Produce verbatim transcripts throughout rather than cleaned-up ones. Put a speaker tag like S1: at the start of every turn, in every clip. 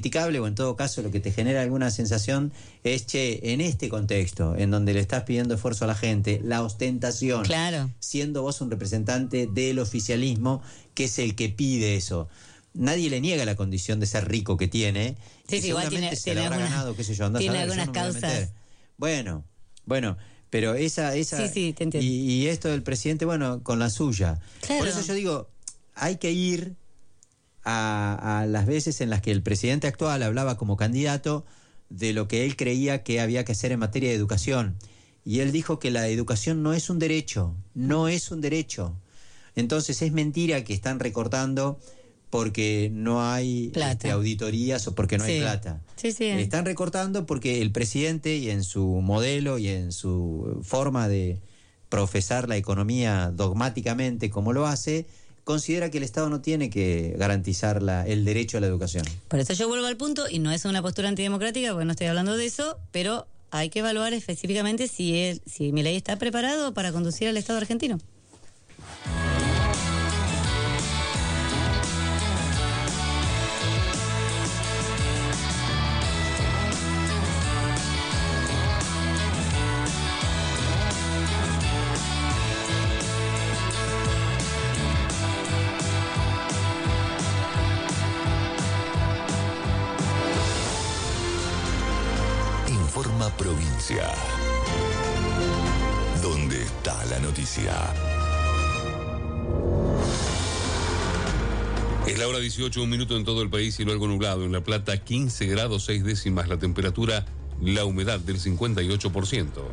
S1: criticable, o en todo caso lo que te genera alguna sensación es, che, en este contexto, en donde le estás pidiendo esfuerzo a la gente, la ostentación,
S2: claro,
S1: siendo vos un representante del oficialismo, que es el que pide eso. Nadie le niega la condición de ser rico que tiene,
S2: sí,
S1: y
S2: sí,
S1: seguramente
S2: tiene,
S1: se
S2: tiene
S1: le habrá
S2: alguna,
S1: ganado, qué sé yo, andás
S2: tiene
S1: a ver,
S2: algunas
S1: yo no me voy a
S2: causas.
S1: meter. Bueno, bueno, pero esa, esa
S2: sí, sí, te entiendo.
S1: Y, y esto del presidente, bueno, con la suya.
S2: Claro.
S1: Por eso yo digo, hay que ir a, a las veces en las que el presidente actual hablaba como candidato de lo que él creía que había que hacer en materia de educación. Y él dijo que la educación no es un derecho, no es un derecho. Entonces es mentira que están recortando porque no hay este, auditorías o porque no
S2: sí.
S1: hay plata.
S2: Sí, sí.
S1: Están recortando porque el presidente, y en su modelo y en su forma de profesar la economía dogmáticamente como lo hace, considera que el Estado no tiene que garantizar la, el derecho a la educación.
S2: Por eso yo vuelvo al punto, y no es una postura antidemocrática, porque no estoy hablando de eso, pero hay que evaluar específicamente si, él, si Milei está preparado para conducir al Estado argentino.
S3: Provincia. ¿Dónde está la noticia?
S4: Es la hora dieciocho, un minuto en todo el país, cielo algo nublado. En La Plata, quince grados seis décimas la temperatura, la humedad del cincuenta y ocho por ciento.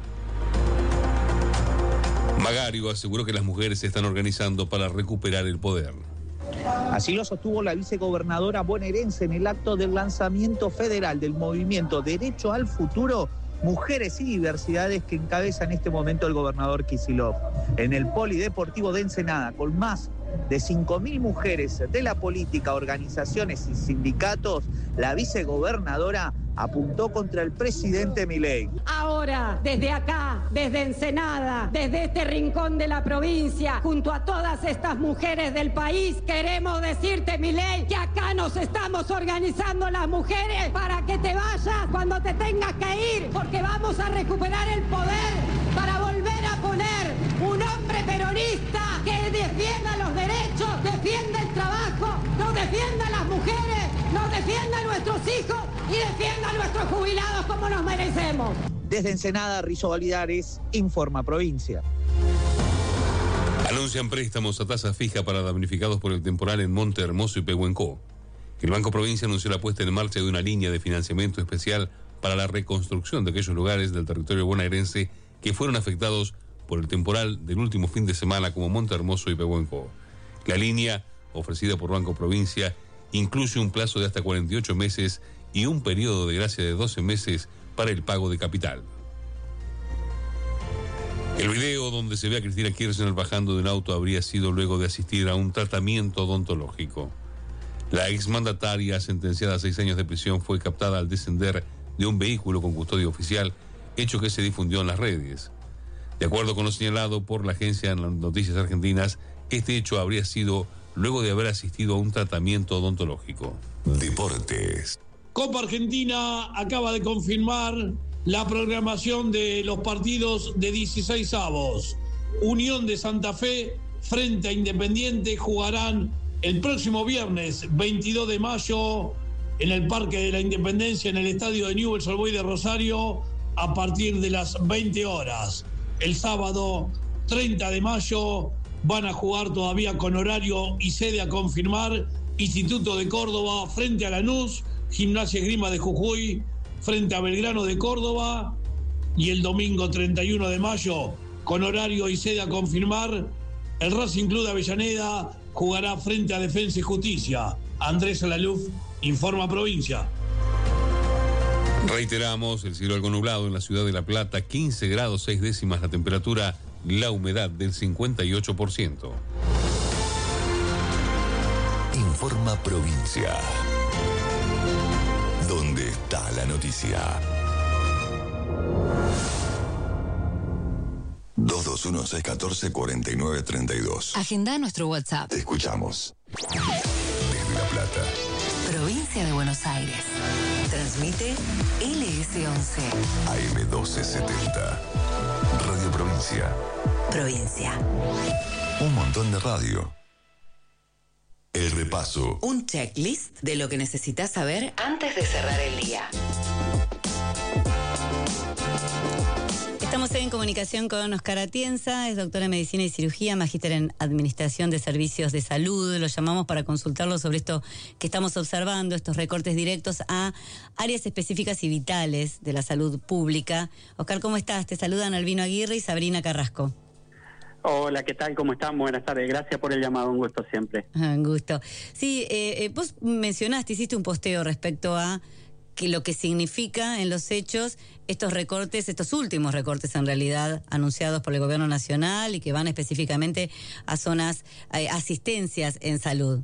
S4: Magario aseguró que las mujeres se están organizando para recuperar el poder.
S5: Así lo sostuvo la vicegobernadora bonaerense en el acto del lanzamiento federal del movimiento Derecho al Futuro, Mujeres y Diversidades, que encabeza en este momento el gobernador Kicillof. En el Polideportivo de Ensenada, con más de cinco mil mujeres de la política, organizaciones y sindicatos, la vicegobernadora apuntó contra el presidente Milei.
S6: Ahora, desde acá, desde Ensenada, desde este rincón de la provincia, junto a todas estas mujeres del país, queremos decirte, Milei, que acá nos estamos organizando las mujeres para que te vayas cuando te tengas que ir, porque vamos a recuperar el poder para volver a poner un hombre peronista que defienda los derechos, defienda el trabajo, nos defienda a las mujeres, nos defienda a nuestros hijos y defienda a nuestros jubilados como nos merecemos.
S5: Desde Ensenada, Rizo Validares, Informa Provincia.
S4: Anuncian préstamos a tasa fija para damnificados por el temporal en Monte Hermoso y Pehuenco. El Banco Provincia anunció la puesta en marcha de una línea de financiamiento especial para la reconstrucción de aquellos lugares del territorio bonaerense que fueron afectados por el temporal del último fin de semana, como Monte Hermoso y Pehuenco. La línea, ofrecida por Banco Provincia, incluye un plazo de hasta cuarenta y ocho meses y un periodo de gracia de doce meses para el pago de capital. El video donde se ve a Cristina Kirchner bajando de un auto habría sido luego de asistir a un tratamiento odontológico. La exmandataria, sentenciada a seis años de prisión, fue captada al descender de un vehículo con custodia oficial, hecho que se difundió en las redes. De acuerdo con lo señalado por la agencia Noticias Argentinas, este hecho habría sido luego de haber asistido a un tratamiento odontológico.
S3: Deportes.
S7: Copa Argentina acaba de confirmar la programación de los partidos de dieciséis avos. Unión de Santa Fe frente a Independiente jugarán el próximo viernes veintidós de mayo en el Parque de la Independencia, en el estadio de Newell's Old Boys de Rosario, a partir de las veinte horas. El sábado treinta de mayo van a jugar todavía con horario y sede a confirmar Instituto de Córdoba frente a Lanús, Gimnasia Esgrima de Jujuy frente a Belgrano de Córdoba, y el domingo treinta y uno de mayo, con horario y sede a confirmar, el Racing Club de Avellaneda jugará frente a Defensa y Justicia. Andrés Alaluf, Informa Provincia.
S4: Reiteramos, el cielo algo nublado en la ciudad de La Plata, quince grados seis décimas la temperatura, la humedad del cincuenta y ocho por ciento.
S3: Informa Provincia. ¿Dónde está la noticia? dos dos uno, seis uno cuatro, cuatro nueve tres dos.
S8: Agenda nuestro WhatsApp.
S3: Te escuchamos. Desde La Plata.
S8: Provincia de Buenos Aires. Escuchaste L S once.
S3: A M doce setenta. Radio Provincia.
S8: Provincia.
S3: Un montón de radio. El repaso.
S8: Un checklist de lo que necesitas saber antes de cerrar el día.
S2: Estamos en comunicación con Oscar Atienza, es doctor en Medicina y Cirugía, magíster en Administración de Servicios de Salud. Lo llamamos para consultarlo sobre esto que estamos observando, estos recortes directos a áreas específicas y vitales de la salud pública. Oscar, ¿cómo estás? Te saludan Albino Aguirre y Sabrina Carrasco.
S9: Hola, ¿qué tal? ¿Cómo están? Buenas tardes. Gracias por el llamado. Un gusto siempre.
S2: Ah, un gusto. Sí, eh, eh, vos mencionaste, hiciste un posteo respecto a que lo que significa en los hechos estos recortes, estos últimos recortes en realidad anunciados por el gobierno nacional y que van específicamente a zonas, a asistencias en salud.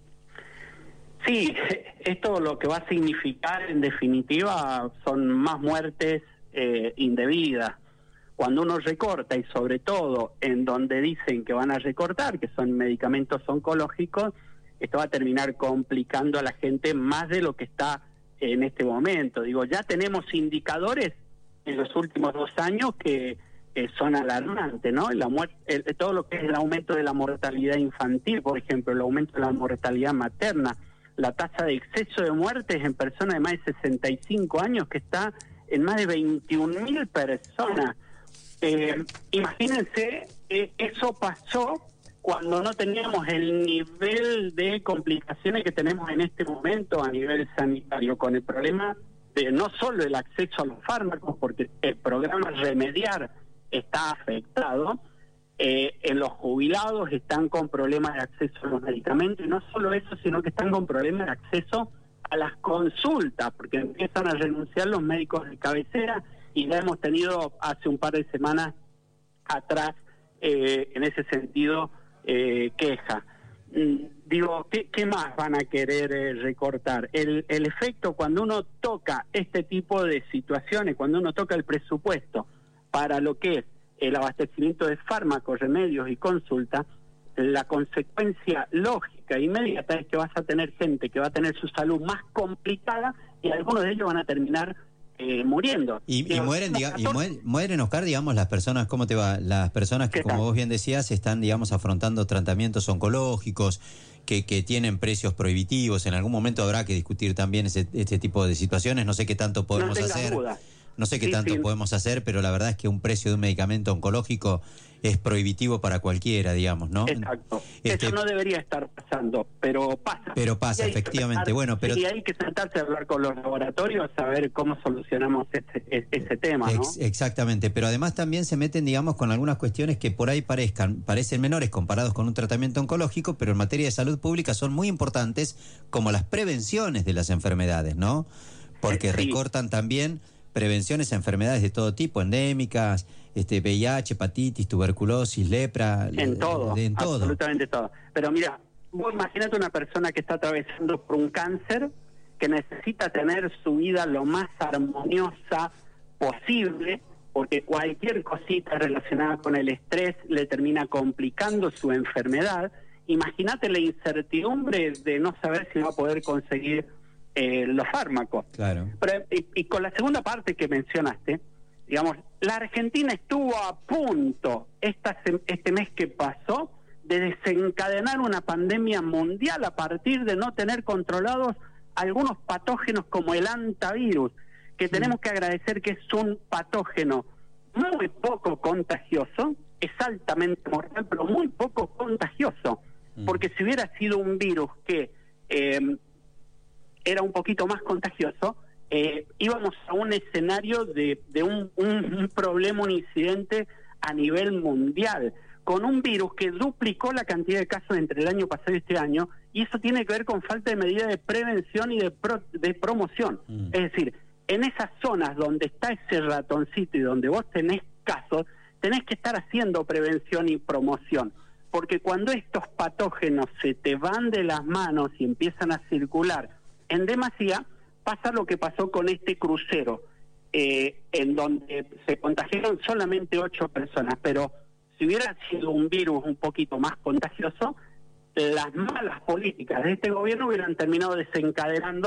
S9: Sí, esto lo que va a significar en definitiva son más muertes eh, indebidas. Cuando uno recorta y sobre todo en donde dicen que van a recortar, que son medicamentos oncológicos, esto va a terminar complicando a la gente más de lo que está en este momento. Digo, ya tenemos indicadores en los últimos dos años que eh, son alarmantes, ¿no? La muerte, el, todo lo que es el aumento de la mortalidad infantil, por ejemplo, el aumento de la mortalidad materna, la tasa de exceso de muertes en personas de más de sesenta y cinco años que está en más de veintiún mil personas. Eh, imagínense, eh, eso pasó cuando no teníamos el nivel de complicaciones que tenemos en este momento a nivel sanitario, con el problema de no solo el acceso a los fármacos, porque el programa Remediar está afectado, eh, en los jubilados están con problemas de acceso a los medicamentos, y no solo eso, sino que están con problemas de acceso a las consultas, porque empiezan a renunciar los médicos de cabecera, y ya hemos tenido hace un par de semanas atrás, eh, en ese sentido, Eh, queja. Mm, digo, ¿qué, ¿qué más van a querer eh, recortar? El, el efecto cuando uno toca este tipo de situaciones, cuando uno toca el presupuesto para lo que es el abastecimiento de fármacos, remedios y consulta, la consecuencia lógica e inmediata es que vas a tener gente que va a tener su salud más complicada y algunos de ellos van a terminar Eh, muriendo.
S1: Y, y mueren, diga, y mueren, mueren, Oscar, digamos, las personas, ¿cómo te va? Las personas que, como vos bien decías, están, digamos, afrontando tratamientos oncológicos, que, que tienen precios prohibitivos. En algún momento habrá que discutir también ese, este tipo de situaciones. No sé qué tanto podemos
S9: no
S1: hacer.
S9: Duda.
S1: No sé qué
S9: sí,
S1: tanto
S9: sí.
S1: podemos hacer, pero la verdad es que un precio de un medicamento oncológico es prohibitivo para cualquiera, digamos, ¿no?
S9: Exacto.
S1: Este,
S9: Eso no debería estar pasando, pero pasa.
S1: Pero pasa, efectivamente.
S9: Sentar,
S1: bueno, pero
S9: y hay que sentarse a hablar con los laboratorios a ver cómo solucionamos ese, ese tema, ¿no?
S1: Ex, exactamente, pero además también se meten, digamos, con algunas cuestiones que por ahí parezcan, parecen menores comparados con un tratamiento oncológico, pero en materia de salud pública son muy importantes, como las prevenciones de las enfermedades, ¿no? Porque sí. recortan también prevenciones a enfermedades de todo tipo, endémicas, este V I H, hepatitis, tuberculosis, lepra,
S9: en todo,
S1: de, en todo.
S9: absolutamente todo. Pero mira, vos imagínate una persona que está atravesando por un cáncer, que necesita tener su vida lo más armoniosa posible, porque cualquier cosita relacionada con el estrés le termina complicando su enfermedad. Imagínate la incertidumbre de no saber si va a poder conseguir Eh, los fármacos.
S1: Claro.
S9: Pero, y, y con la segunda parte que mencionaste, digamos, la Argentina estuvo a punto esta, este mes que pasó de desencadenar una pandemia mundial a partir de no tener controlados algunos patógenos como el hantavirus, que tenemos que agradecer que es un patógeno muy poco contagioso, es altamente mortal, pero muy poco contagioso, mm. porque si hubiera sido un virus que eh, era un poquito más contagioso, eh, íbamos a un escenario de, de un, un, un problema, un incidente a nivel mundial, con un virus que duplicó la cantidad de casos entre el año pasado y este año, y eso tiene que ver con falta de medidas de prevención y de, pro, de promoción. Mm. Es decir, en esas zonas donde está ese ratoncito y donde vos tenés casos, tenés que estar haciendo prevención y promoción, porque cuando estos patógenos se te van de las manos y empiezan a circular en demasía, pasa lo que pasó con este crucero, eh, en donde se contagiaron solamente ocho personas, pero si hubiera sido un virus un poquito más contagioso, las malas políticas de este gobierno hubieran terminado desencadenando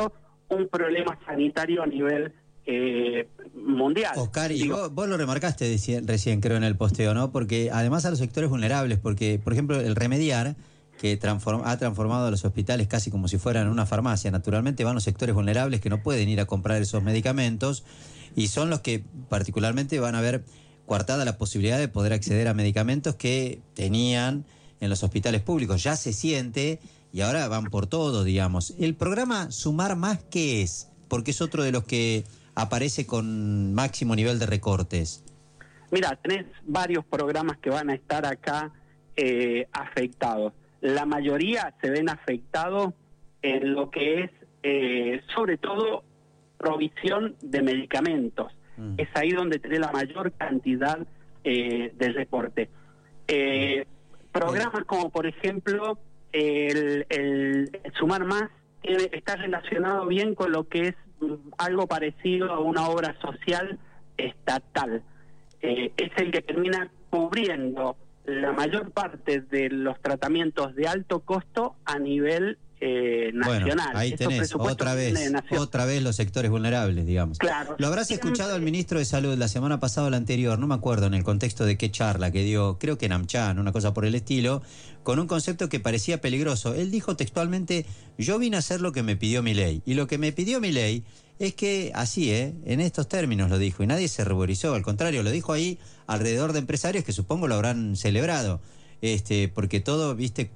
S9: un problema sanitario a nivel eh, mundial.
S1: Oscar, y
S9: Digo,
S1: vos, vos lo remarcaste recién, recién, creo, en el posteo, ¿no? Porque además a los sectores vulnerables, porque, por ejemplo, el Remediar, que transform, ha transformado a los hospitales casi como si fueran una farmacia, naturalmente van los sectores vulnerables que no pueden ir a comprar esos medicamentos y son los que particularmente van a ver coartada la posibilidad de poder acceder a medicamentos que tenían en los hospitales públicos. Ya se siente y ahora van por todo, digamos. El programa Sumar Más, ¿qué es? Porque es otro de los que aparece con máximo nivel de recortes.
S9: Mira, tenés varios programas que van a estar acá eh, afectados. La mayoría se ven afectados en lo que es, eh, sobre todo, provisión de medicamentos. Mm. Es ahí donde tenés la mayor cantidad eh, de recorte. Eh, programas como, por ejemplo, el, el, el Sumar Más eh, está relacionado bien con lo que es algo parecido a una obra social estatal. Eh, es el que termina cubriendo la mayor parte de los tratamientos de alto costo a nivel eh, nacional.
S1: Bueno, ahí tenés, otra vez, otra vez los sectores vulnerables, digamos.
S9: Claro.
S1: Lo habrás
S9: Siempre...
S1: escuchado al ministro de Salud la semana pasada o la anterior, no me acuerdo en el contexto de qué charla que dio, creo que en AmCham, una cosa por el estilo, con un concepto que parecía peligroso. Él dijo textualmente, yo vine a hacer lo que me pidió mi ley, y lo que me pidió mi ley es que, así, ¿eh? En estos términos lo dijo, y nadie se ruborizó, al contrario, lo dijo ahí alrededor de empresarios que supongo lo habrán celebrado, este, porque todo, viste,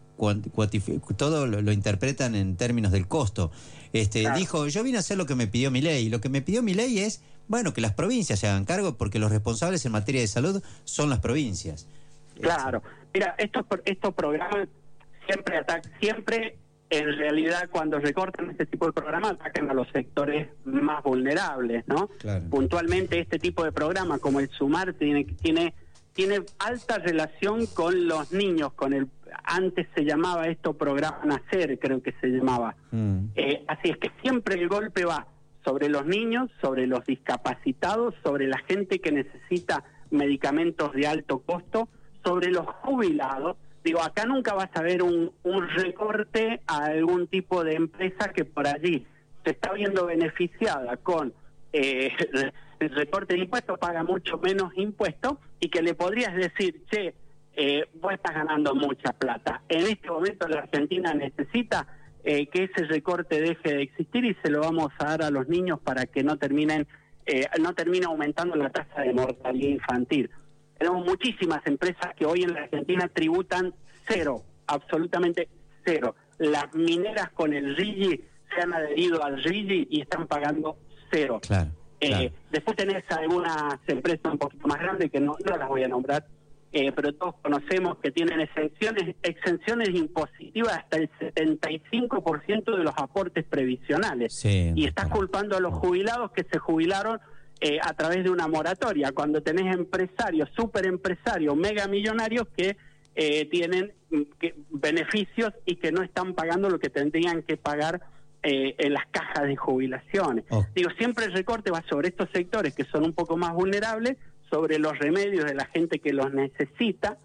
S1: todo lo, lo interpretan en términos del costo. Este, claro. Dijo, yo vine a hacer lo que me pidió mi ley, y lo que me pidió mi ley es, bueno, que las provincias se hagan cargo, porque los responsables en materia de salud son las provincias.
S9: Claro, mira, estos, estos programas siempre atacan, siempre... En realidad, cuando recortan este tipo de programas, atacan a los sectores más vulnerables, ¿no? Claro. Puntualmente, este tipo de programa, como el Sumar, tiene tiene tiene alta relación con los niños, con el antes se llamaba esto programa Nacer, creo que se llamaba. Mm. Eh, así es que siempre el golpe va sobre los niños, sobre los discapacitados, sobre la gente que necesita medicamentos de alto costo, sobre los jubilados. Digo, acá nunca vas a ver un, un recorte a algún tipo de empresa que por allí se está viendo beneficiada con eh, el recorte de impuestos, paga mucho menos impuestos, y que le podrías decir, che, eh, vos estás ganando mucha plata. En este momento la Argentina necesita eh, que ese recorte deje de existir y se lo vamos a dar a los niños para que no terminen, eh, no termine aumentando la tasa de mortalidad infantil. Tenemos muchísimas empresas que hoy en la Argentina tributan cero, absolutamente cero. Las mineras con el R I G I se han adherido al R I G I y están pagando cero. Claro, eh, claro. Después tenés algunas empresas un poquito más grandes que no, no las voy a nombrar, eh, pero todos conocemos que tienen exenciones, exenciones impositivas hasta el setenta y cinco por ciento de los aportes previsionales. Sí, y estás claro. culpando a los jubilados que se jubilaron Eh, a través de una moratoria, cuando tenés empresarios, super empresarios, mega millonarios que eh, tienen que, beneficios y que no están pagando lo que tendrían que pagar eh, en las cajas de jubilaciones. Oh. Digo, siempre el recorte va sobre estos sectores que son un poco más vulnerables, sobre los remedios de la gente que los necesita,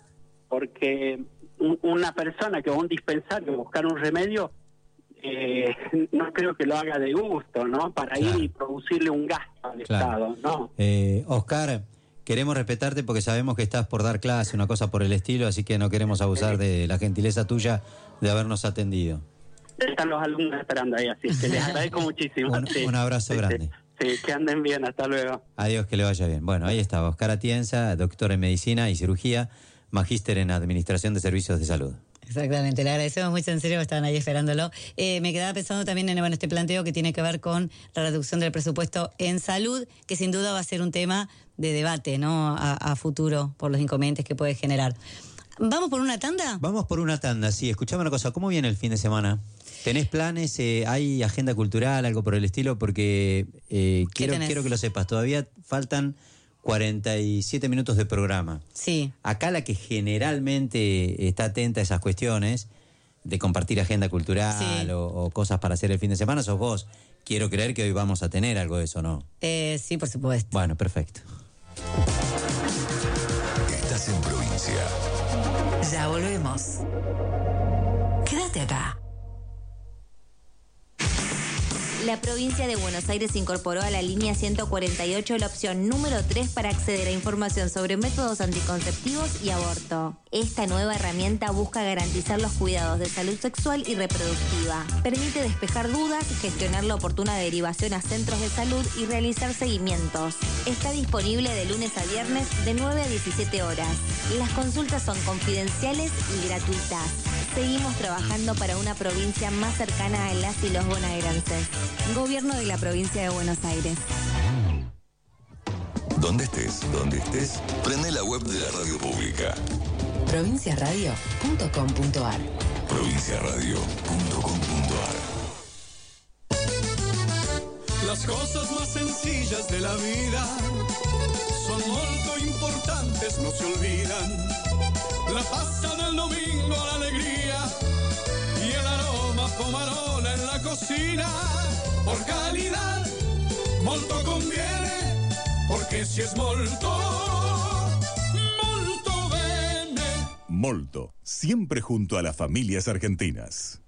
S9: porque un, una persona que va a un dispensario a buscar un remedio, Eh, no creo que lo haga de gusto, ¿no? Para claro. ir y producirle un gasto al claro. Estado, ¿no?
S1: Eh, Oscar, queremos respetarte porque sabemos que estás por dar clase, una cosa por el estilo, así que no queremos abusar de la gentileza tuya de habernos atendido.
S9: Están los alumnos esperando ahí, así que les agradezco muchísimo.
S1: Un, sí, un abrazo
S9: sí,
S1: grande.
S9: Sí, sí, que anden bien, hasta luego.
S1: Adiós, que le vaya bien. Bueno, ahí estaba Oscar Atienza, doctor en Medicina y Cirugía, magíster en Administración de Servicios de Salud.
S2: Exactamente, le agradecemos mucho, en serio, que estaban ahí esperándolo. Eh, me quedaba pensando también en bueno, este planteo que tiene que ver con la reducción del presupuesto en salud, que sin duda va a ser un tema de debate, ¿no? A, a futuro, por los inconvenientes que puede generar. ¿Vamos por una tanda?
S1: Vamos por una tanda, sí. Escuchame una cosa, ¿cómo viene el fin de semana? ¿Tenés planes? Eh, ¿Hay agenda cultural, algo por el estilo? Porque eh, quiero, quiero que lo sepas, todavía faltan cuarenta y siete minutos de programa.
S2: Sí.
S1: Acá la que generalmente está atenta a esas cuestiones de compartir agenda cultural sí. o, o cosas para hacer el fin de semana sos vos. Quiero creer que hoy vamos a tener algo de eso, ¿no?
S2: Eh, sí, por supuesto.
S1: Bueno, perfecto.
S3: Estás en provincia.
S8: Ya volvemos. Quédate acá.
S10: La provincia de Buenos Aires incorporó a la línea ciento cuarenta y ocho la opción número tres para acceder a información sobre métodos anticonceptivos y aborto. Esta nueva herramienta busca garantizar los cuidados de salud sexual y reproductiva. Permite despejar dudas, gestionar la oportuna derivación a centros de salud y realizar seguimientos. Está disponible de lunes a viernes de nueve a diecisiete horas. Las consultas son confidenciales y gratuitas. Seguimos trabajando para una provincia más cercana a las y los bonaerenses. Gobierno de la provincia de Buenos Aires.
S3: Donde estés, donde estés, prende la web de la radio pública.
S8: provincia radio punto com punto ar.
S3: provincia radio punto com punto ar.
S11: Las cosas más sencillas de la vida son muy importantes, no se olvidan. La pasta del domingo, la alegría y el aroma pomarola en la cocina. Por calidad, molto conviene, porque si es molto, molto bene.
S12: Molto, siempre junto a las familias argentinas.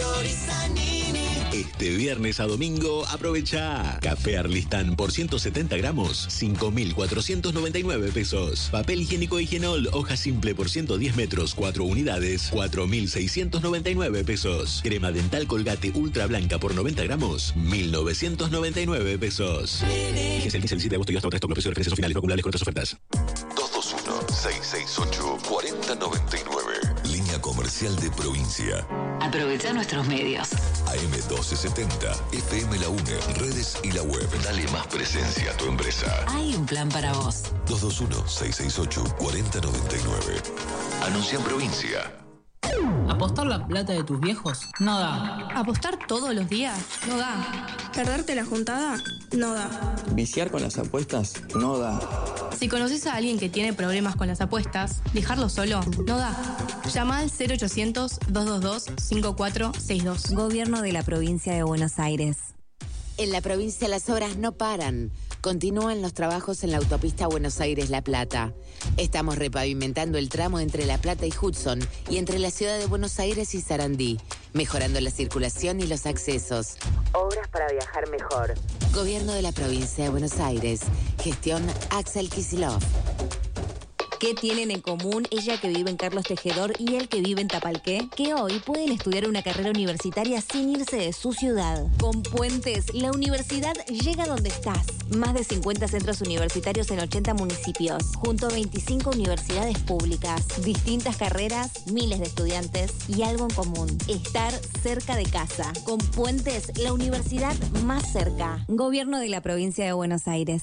S13: Este viernes a domingo aprovecha Café Arlistán por ciento setenta gramos, cinco mil cuatrocientos noventa y nueve pesos. Papel higiénico Higienol, hoja simple por ciento diez metros, cuatro unidades, cuatro mil seiscientos noventa y nueve pesos. Crema dental Colgate Ultra Blanca por noventa gramos, mil novecientos noventa y nueve pesos. Vigencia el quince al diecisiete de agosto y hasta otro precio de referencias finales no acumulables con otras ofertas.
S3: dos dos uno, seis seis ocho, cuatro cero nueve nueve. Línea comercial de provincia.
S8: Aprovecha nuestros medios.
S3: A M doce setenta, F M La UNE, redes y la web. Dale más presencia a tu empresa.
S8: Hay un plan para vos.
S3: dos dos uno, seis seis ocho, cuatro cero nueve nueve. Anuncia en provincia.
S14: ¿Apostar la plata de tus viejos? No da.
S15: ¿Apostar todos los días? No da. ¿Perderte la juntada? No da.
S16: ¿Viciar con las apuestas? No da.
S15: Si conoces a alguien que tiene problemas con las apuestas, dejarlo solo no da. Llama al cero ochocientos, dos dos dos, cinco cuatro seis dos.
S10: Gobierno de la provincia de Buenos Aires.
S8: En la provincia las obras no paran. Continúan los trabajos en la autopista Buenos Aires-La Plata. Estamos repavimentando el tramo entre La Plata y Hudson y entre la ciudad de Buenos Aires y Sarandí, mejorando la circulación y los accesos. Obras para viajar mejor. Gobierno de la provincia de Buenos Aires. Gestión Axel Kicillof.
S10: ¿Qué tienen en común ella que vive en Carlos Tejedor y él que vive en Tapalqué? Que hoy pueden estudiar una carrera universitaria sin irse de su ciudad. Con Puentes, la universidad llega donde estás. Más de cincuenta centros universitarios en ochenta municipios, junto a veinticinco universidades públicas. Distintas carreras, miles de estudiantes y algo en común: estar cerca de casa. Con Puentes, la universidad más cerca. Gobierno de la provincia de Buenos Aires.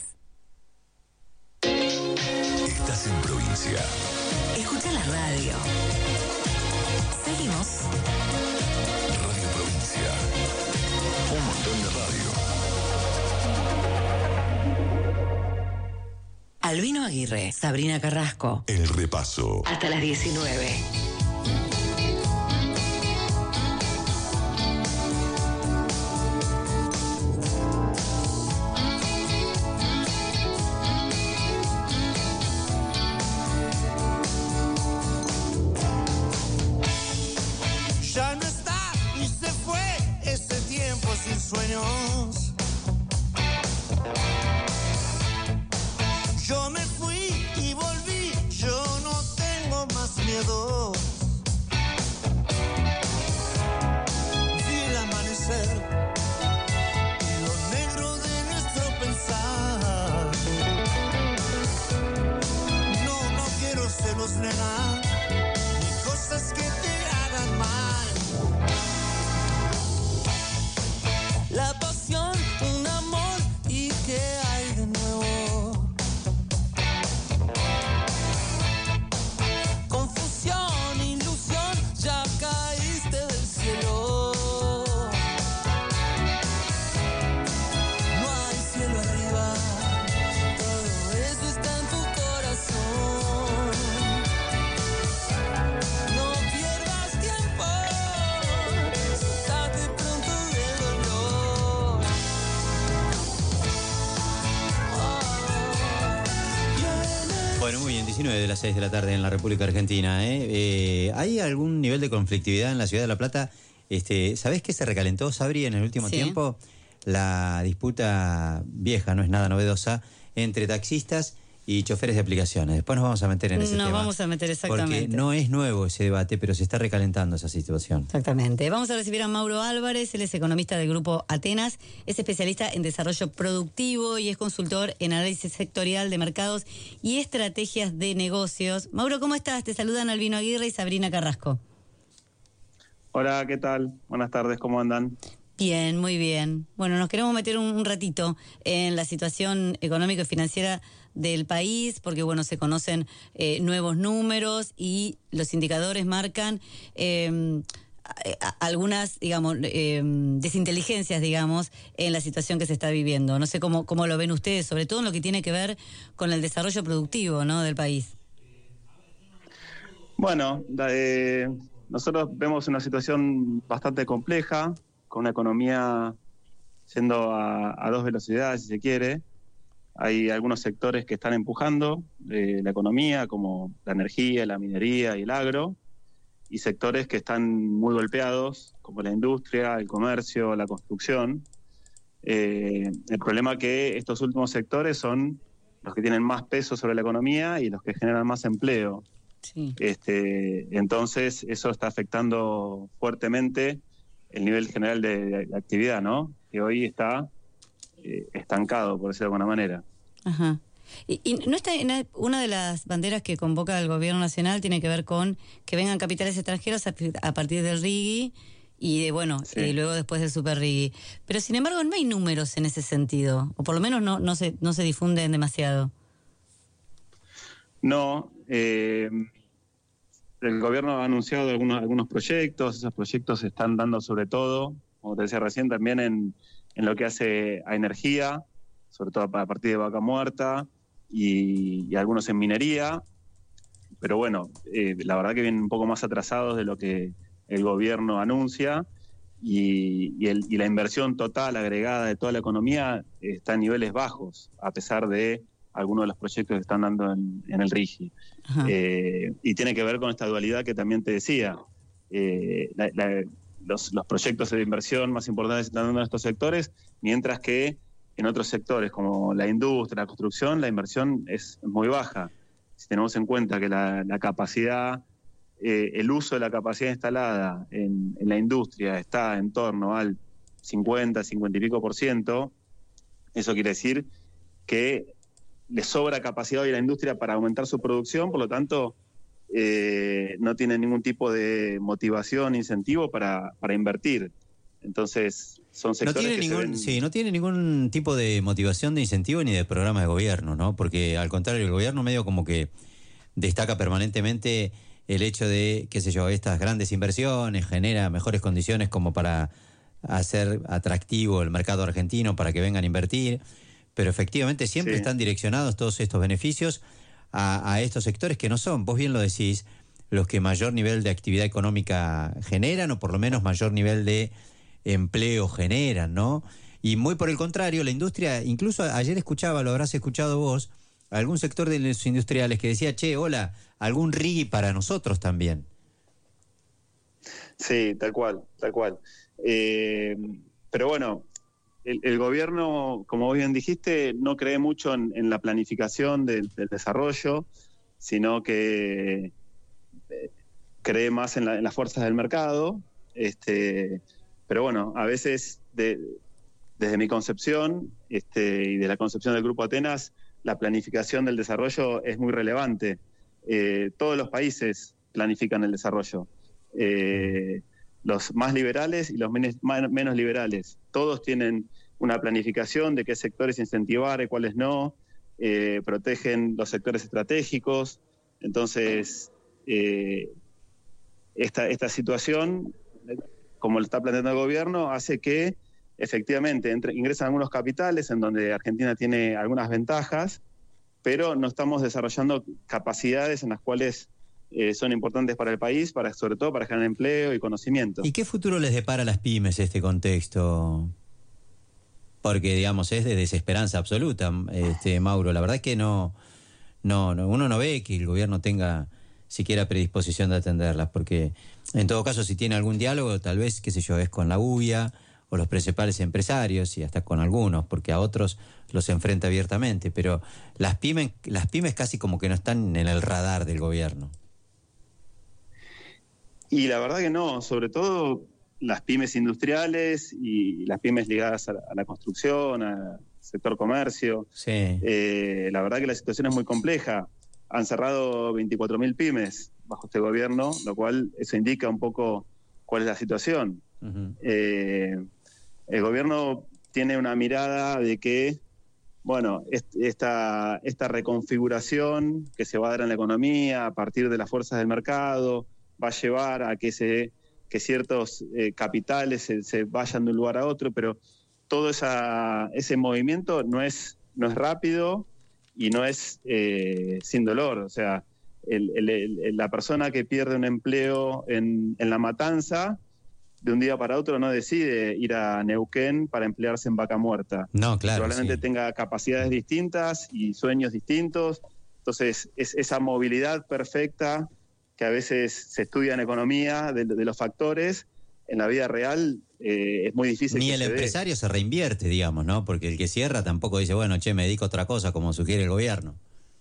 S3: Estás en provincia.
S8: Escucha la radio. Seguimos.
S3: Radio Provincia. Un montón de radio.
S8: Albino Aguirre, Sabrina Carrasco.
S3: El repaso.
S8: Hasta las diecinueve.
S11: Sueños. Yo me fui y volví, yo no tengo más miedo. Vi el amanecer y lo negro de nuestro pensar. No, no quiero celos, nena, ni cosas que te hagan mal. La pasión, un amor, ¿y qué hay de nuevo? Confusión, ilusión, ya caíste del cielo. No hay cielo arriba, todo eso está en tu corazón. No pierdas tiempo, date pronto del dolor.
S1: Bueno, muy bien, diecinueve de las seis de la tarde en la República Argentina. ¿eh? Eh, ¿Hay algún nivel de conflictividad en la ciudad de La Plata? Este, ¿Sabés qué se recalentó, Sabri, en el último
S2: Sí.
S1: tiempo? la disputa vieja, no es nada novedosa, entre taxistas y choferes de aplicaciones. Después nos vamos a meter en ese
S2: Nos
S1: tema.
S2: vamos a meter exactamente.
S1: Porque no es nuevo ese debate, pero se está recalentando esa situación.
S2: Exactamente. Vamos a recibir a Mauro Álvarez, él es economista del Grupo Atenas, es especialista en desarrollo productivo y es consultor en análisis sectorial de mercados y estrategias de negocios. Mauro, ¿cómo estás? Te saludan Albino Aguirre y Sabrina Carrasco.
S17: Hola, ¿qué tal? Buenas tardes, ¿cómo andan?
S2: Bien, muy bien. Bueno, nos queremos meter un, un ratito en la situación económica y financiera del país, porque bueno, se conocen eh, nuevos números y los indicadores marcan eh, a, a, algunas, digamos, eh, desinteligencias, digamos, en la situación que se está viviendo. No sé cómo, cómo lo ven ustedes, sobre todo en lo que tiene que ver con el desarrollo productivo, ¿no?, del país.
S17: Bueno, eh, nosotros vemos una situación bastante compleja, con una economía yendo a, a dos velocidades, si se quiere. Hay algunos sectores que están empujando eh, la economía, como la energía, la minería y el agro, y sectores que están muy golpeados, como la industria, el comercio, la construcción. Eh, el problema es que estos últimos sectores son los que tienen más peso sobre la economía y los que generan más empleo.
S2: Sí.
S17: Este, entonces, eso está afectando fuertemente el nivel general de, de actividad, ¿no? Que hoy está eh, estancado, por decirlo de alguna manera.
S2: Ajá. Y, y no está en una de las banderas que convoca el gobierno nacional tiene que ver con que vengan capitales extranjeros a, a partir del RIGI y de, bueno, sí. y luego después del Super RIGI. Pero sin embargo no hay números en ese sentido, o por lo menos no, no se, no se difunden demasiado.
S17: No, eh, el gobierno ha anunciado algunos, algunos proyectos, esos proyectos se están dando sobre todo, como te decía recién, también en, en lo que hace a energía, sobre todo a partir de Vaca Muerta, y, y algunos en minería, pero bueno, eh, la verdad que vienen un poco más atrasados de lo que el gobierno anuncia, y, y, el, y la inversión total agregada de toda la economía está a niveles bajos, a pesar de algunos de los proyectos que están dando en, en el RIGI. Eh, y tiene que ver con esta dualidad que también te decía. Eh, la, la, los, los proyectos de inversión más importantes están dando en estos sectores, mientras que en otros sectores como la industria, la construcción, la inversión es muy baja. Si tenemos en cuenta que la, la capacidad, eh, el uso de la capacidad instalada en, en la industria está en torno al cincuenta, cincuenta y pico por ciento, eso quiere decir que le sobra capacidad hoy a la industria para aumentar su producción, por lo tanto, eh, no tiene ningún tipo de motivación, incentivo para, para invertir. Entonces, son sectores
S1: no tiene
S17: que
S1: ningún,
S17: se ven...
S1: Sí, no tiene ningún tipo de motivación, de incentivo ni de programa de gobierno, ¿no? Porque al contrario, el gobierno medio como que destaca permanentemente el hecho de, qué sé yo, estas grandes inversiones, genera mejores condiciones como para hacer atractivo el mercado argentino para que vengan a invertir. Pero efectivamente siempre sí. están direccionados todos estos beneficios a, a estos sectores que no son, vos bien lo decís, los que mayor nivel de actividad económica generan o por lo menos mayor nivel de empleo generan, ¿no? Y muy por el contrario, la industria, incluso ayer escuchaba, lo habrás escuchado vos, algún sector de los industriales que decía, che, hola, algún RIGI para nosotros también.
S17: Sí, tal cual, tal cual. Eh, pero bueno... El, el gobierno, como bien dijiste, no cree mucho en, en la planificación del, del desarrollo, sino que eh, cree más en, la, en las fuerzas del mercado. Este, pero bueno, a veces, de, desde mi concepción este, y de la concepción del Grupo Atenas, la planificación del desarrollo es muy relevante. Eh, todos los países planifican el desarrollo. Eh, los más liberales y los menos, menos liberales. Todos tienen una planificación de qué sectores incentivar y cuáles no, eh, protegen los sectores estratégicos. Entonces, eh, esta, esta situación, como lo está planteando el gobierno, hace que efectivamente entre, ingresan algunos capitales en donde Argentina tiene algunas ventajas, pero no estamos desarrollando capacidades en las cuales Eh, son importantes para el país, para sobre todo para generar empleo y conocimiento.
S1: ¿Y qué futuro les depara a las pymes este contexto? Porque, digamos, es de desesperanza absoluta, este, Mauro. La verdad es que no, no, no, uno no ve que el gobierno tenga siquiera predisposición de atenderlas, porque en todo caso, si tiene algún diálogo, tal vez, qué sé yo, es con la U B I A o los principales empresarios, y hasta con algunos, porque a otros los enfrenta abiertamente, pero las pymes, las pymes casi como que no están en el radar del gobierno.
S17: Y la verdad que no, sobre todo las pymes industriales y las pymes ligadas a la, a la construcción, al sector comercio.
S1: Sí.
S17: Eh, la verdad que la situación es muy compleja. Han cerrado veinticuatro mil pymes bajo este gobierno, lo cual eso indica un poco cuál es la situación. Uh-huh. Eh, el gobierno tiene una mirada de que, bueno, esta, esta reconfiguración que se va a dar en la economía a partir de las fuerzas del mercado va a llevar a que, se, que ciertos eh, capitales se, se vayan de un lugar a otro, pero todo esa, ese movimiento no es, no es rápido y no es eh, sin dolor. O sea, el, el, el, la persona que pierde un empleo en, en La Matanza, de un día para otro no decide ir a Neuquén para emplearse en Vaca Muerta.
S1: No, claro.
S17: Probablemente
S1: sí.
S17: tenga capacidades distintas y sueños distintos. Entonces, es esa movilidad perfecta que a veces se estudia en economía de, de los factores, en la vida real eh, es muy difícil.
S1: Ni
S17: que
S1: el
S17: se
S1: empresario
S17: dé.
S1: se reinvierte, digamos, ¿no? Porque el que cierra tampoco dice, bueno, che, me dedico a otra cosa, como sugiere el gobierno.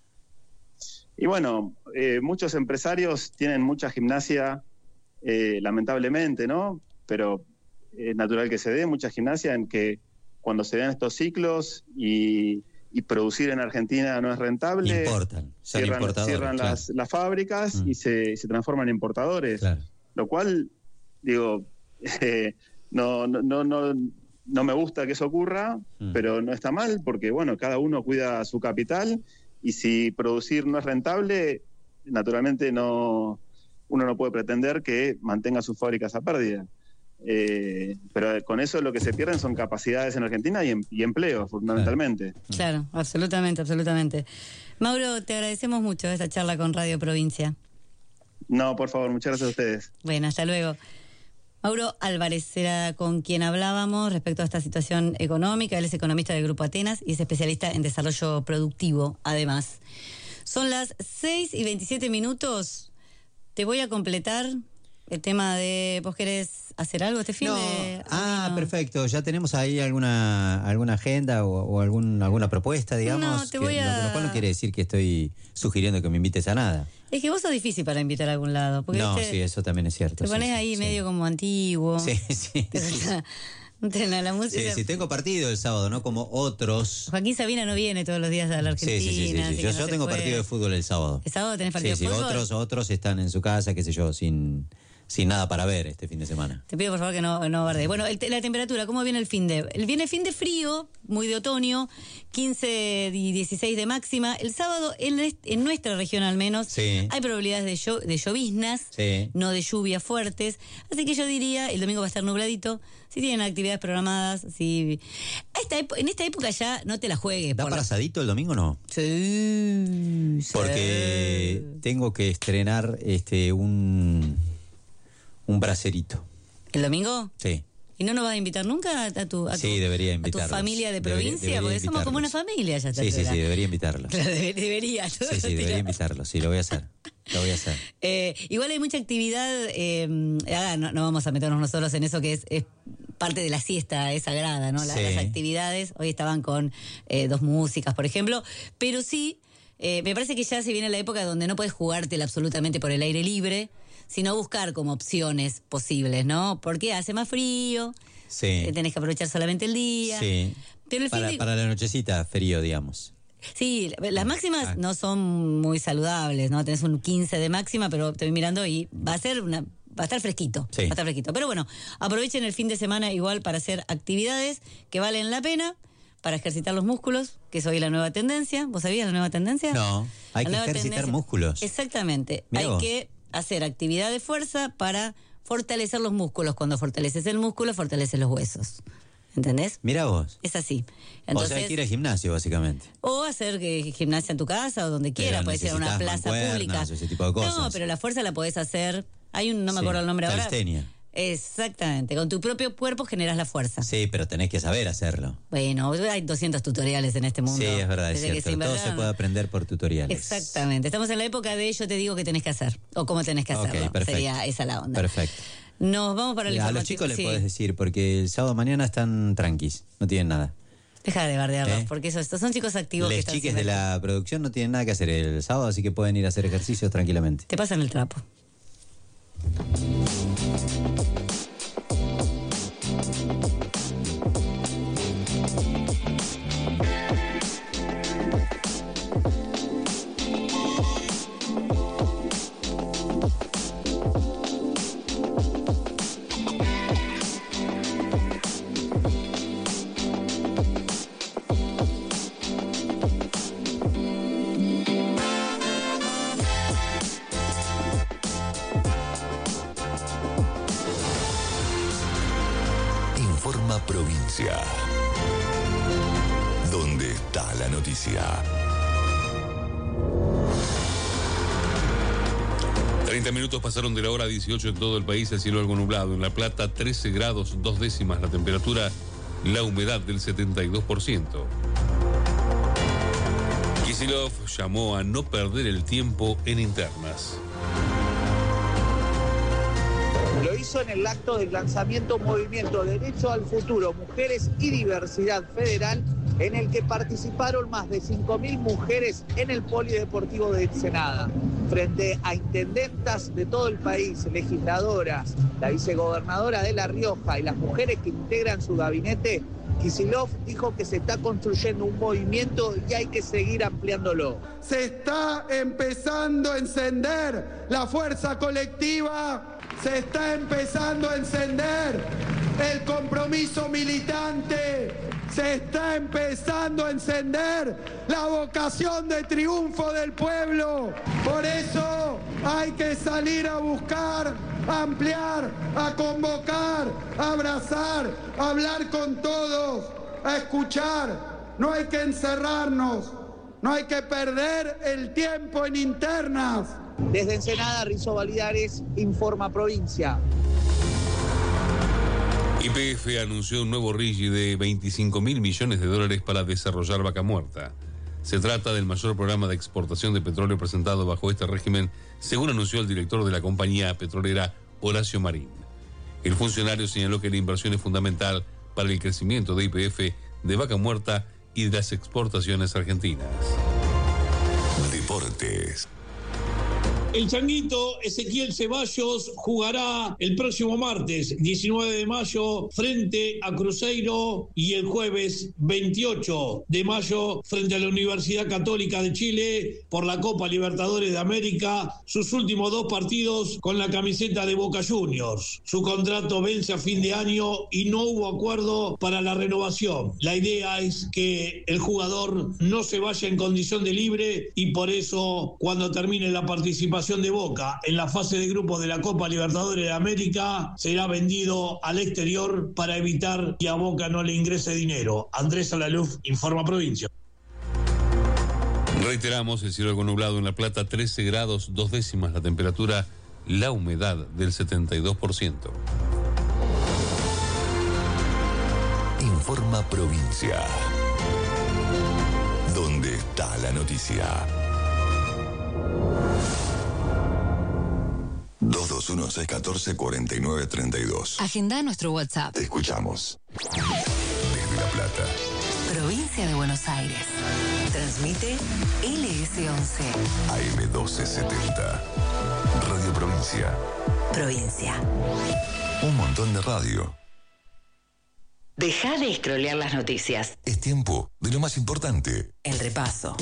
S17: Y bueno, eh, muchos empresarios tienen mucha gimnasia, eh, lamentablemente, ¿no? Pero es natural que se dé mucha gimnasia en que cuando se dan estos ciclos y, y producir en Argentina no es rentable,
S1: importan, son
S17: cierran,
S1: importadores,
S17: cierran
S1: claro.
S17: las, las fábricas mm. y se, se transforman en importadores.
S1: Claro.
S17: Lo cual, digo, eh, no, no, no, no, no me gusta que eso ocurra, mm. pero no está mal porque, bueno, cada uno cuida su capital y si producir no es rentable, naturalmente no, uno no puede pretender que mantenga sus fábricas a pérdida. Eh, pero con eso lo que se pierden son capacidades en Argentina y, em, y empleo, fundamentalmente.
S2: Claro, absolutamente, absolutamente. Mauro, te agradecemos mucho esta charla con Radio Provincia.
S17: No, por favor, muchas gracias a ustedes.
S2: Bueno, hasta luego. Mauro Álvarez era con quien hablábamos respecto a esta situación económica. Él es economista del Grupo Atenas y es especialista en desarrollo productivo, además. Son las seis y veintisiete minutos. Te voy a completar el tema de... ¿Vos querés hacer algo este fin
S1: no.
S2: de...?
S1: Ah,
S2: no.
S1: perfecto. ¿Ya tenemos ahí alguna alguna agenda o, o algún, alguna propuesta, digamos?
S2: No, te voy
S1: que,
S2: a...
S1: Lo, lo cual no quiere decir que estoy sugiriendo que me invites a nada.
S2: Es que vos sos difícil para invitar a algún lado. Porque,
S1: no,
S2: ¿viste?
S1: sí, eso también es cierto.
S2: Te pones
S1: sí,
S2: ahí
S1: sí,
S2: medio
S1: sí.
S2: como antiguo.
S1: Sí, sí. sí.
S2: La, la música...
S1: Sí, sí, tengo partido el sábado, ¿no? Como otros.
S2: Joaquín Sabina no viene todos los días a la Argentina.
S1: Sí, sí, sí. sí, sí. Yo, yo no tengo partido de fútbol el sábado.
S2: ¿El sábado tenés partido
S1: sí,
S2: de fútbol?
S1: Sí, otros, otros están en su casa, qué sé yo, sin... sin nada para ver este fin de semana.
S2: Te pido por favor que no, no bardees. Bueno, el, la temperatura, ¿cómo viene el fin de? El viene fin de frío, muy de otoño, quince y dieciséis de máxima. El sábado, en, en nuestra región al menos,
S1: sí.
S2: hay probabilidades de, llo, de lloviznas,
S1: sí.
S2: no de lluvias fuertes. Así que yo diría, el domingo va a estar nubladito. Si tienen actividades programadas, si... Esta, en esta época ya no te la juegues.
S1: ¿Da
S2: por
S1: para
S2: la...
S1: asadito el domingo o no?
S2: Sí, sí.
S1: Porque tengo que estrenar este un... un bracerito.
S2: ¿El domingo?
S1: Sí.
S2: ¿Y no nos vas a invitar nunca a tu, a tu,
S1: sí, debería invitarlos.
S2: a tu familia de
S1: debería,
S2: provincia?
S1: debería
S2: Porque somos como una familia ya.
S1: Sí, sí, sí, debería invitarlos.
S2: Claro, debe, debería.
S1: Sí, sí, debería invitarlos. Sí, lo voy a hacer. Lo voy a hacer.
S2: Eh, igual hay mucha actividad. Eh, ah, no, no vamos a meternos nosotros en eso que es, es parte de la siesta, es sagrada, ¿no? La,
S1: sí.
S2: Las actividades. Hoy estaban con eh, dos músicas, por ejemplo. Pero sí, eh, me parece que ya se viene la época donde no puedes jugártela absolutamente por el aire libre, sino buscar como opciones posibles, ¿no? Porque hace más frío,
S1: sí.
S2: tenés que aprovechar solamente el día.
S1: Sí.
S2: Pero el
S1: para,
S2: fin de...
S1: para la nochecita, frío, digamos.
S2: Sí, las máximas ah. no son muy saludables, ¿no? Tenés un quince de máxima, pero te voy mirando y va a ser una... Va a estar fresquito,
S1: sí.
S2: va a estar fresquito. Pero bueno, aprovechen el fin de semana igual para hacer actividades que valen la pena, para ejercitar los músculos, que es hoy la nueva tendencia. ¿Vos sabías la nueva tendencia?
S1: No, hay
S2: la
S1: que ejercitar
S2: tendencia...
S1: músculos.
S2: Exactamente,
S1: Mirá
S2: hay
S1: vos.
S2: que hacer actividad de fuerza para fortalecer los músculos. Cuando fortaleces el músculo, fortaleces los huesos. ¿Entendés?
S1: Mira vos.
S2: Es así.
S1: Entonces, o sea, hay que ir al gimnasio, básicamente.
S2: O hacer que, gimnasia en tu casa o donde quiera. Puede ser a una plaza pública.
S1: Ese tipo de cosas.
S2: No, pero la fuerza la podés hacer. Hay un, no me
S1: sí.
S2: acuerdo el nombre ahora.
S1: Calistenia.
S2: Exactamente. Con tu propio cuerpo generas la fuerza.
S1: Sí, pero tenés que saber hacerlo.
S2: Bueno, hay doscientos tutoriales en este mundo.
S1: Sí, es verdad, es cierto. Todo se puede aprender por tutoriales.
S2: Exactamente. Estamos en la época de yo te digo qué tenés que hacer o cómo tenés que hacerlo.
S1: Okay, perfecto.
S2: Sería esa la onda.
S1: Perfecto.
S2: Nos vamos para el
S1: A
S2: informativo.
S1: los chicos les
S2: Sí.
S1: podés decir, porque el sábado mañana están tranquis, no tienen nada.
S2: Deja de bardearlos,
S1: ¿Eh?
S2: porque eso, estos son chicos activos. que
S1: Les
S2: están
S1: chiques de
S2: siempre-
S1: la producción no tienen nada que hacer el sábado, así que pueden ir a hacer ejercicios tranquilamente.
S2: Te pasan el trapo.
S3: Informa Provincia. ¿Dónde está la noticia?
S4: treinta minutos pasaron de la hora dieciocho en todo el país, el cielo algo nublado. En La Plata, trece grados, dos décimas la temperatura, la humedad del setenta y dos por ciento. Kicillof llamó a no perder el tiempo en internas.
S5: Lo hizo en el acto del lanzamiento Movimiento Derecho al Futuro, Mujeres y Diversidad Federal, en el que participaron más de cinco mil mujeres en el Polideportivo de Ensenada. Frente a intendentas de todo el país, legisladoras, la vicegobernadora de La Rioja y las mujeres que integran su gabinete, Kicillof dijo que se está construyendo un movimiento y hay que seguir ampliándolo.
S18: Se está empezando a encender la fuerza colectiva, se está empezando a encender el compromiso militante, se está empezando a encender la vocación de triunfo del pueblo. Por eso hay que salir a buscar, a ampliar, a convocar, a abrazar, a hablar con todos, a escuchar. No hay que encerrarnos, no hay que perder el tiempo en internas.
S5: Desde Ensenada, Rizo Validares, Informa Provincia.
S4: Y P F anunció un nuevo R I G I de veinticinco mil millones de dólares para desarrollar Vaca Muerta. Se trata del mayor programa de exportación de petróleo presentado bajo este régimen, según anunció el director de la compañía petrolera, Horacio Marín. El funcionario señaló que la inversión es fundamental para el crecimiento de Y P F, de Vaca Muerta y de las exportaciones argentinas.
S3: Deportes.
S7: El changuito Ezequiel Ceballos jugará el próximo martes diecinueve de mayo frente a Cruzeiro y el jueves veintiocho de mayo frente a la Universidad Católica de Chile por la Copa Libertadores de América, sus últimos dos partidos con la camiseta de Boca Juniors. Su contrato vence a fin de año y no hubo acuerdo para la renovación. La idea es que el jugador no se vaya en condición de libre y por eso cuando termine la participación de Boca en la fase de grupos de la Copa Libertadores de América será vendido al exterior para evitar que a Boca no le ingrese dinero. Andrés Alaluf, Informa Provincia.
S4: Reiteramos, el cielo algo nublado en La Plata, trece grados, dos décimas la temperatura, la humedad del setenta y dos por ciento.
S3: Informa Provincia. ¿Dónde está la noticia? dos dos uno, seis uno cuatro, cuatro nueve tres dos.
S19: Agenda nuestro WhatsApp.
S3: Te escuchamos. Desde La Plata.
S19: Provincia de Buenos Aires. Transmite L S once.
S3: A M doce setenta. Radio Provincia.
S19: Provincia.
S3: Un montón de radio.
S19: Deja de scrollear las noticias.
S3: Es tiempo de lo más importante.
S19: El repaso.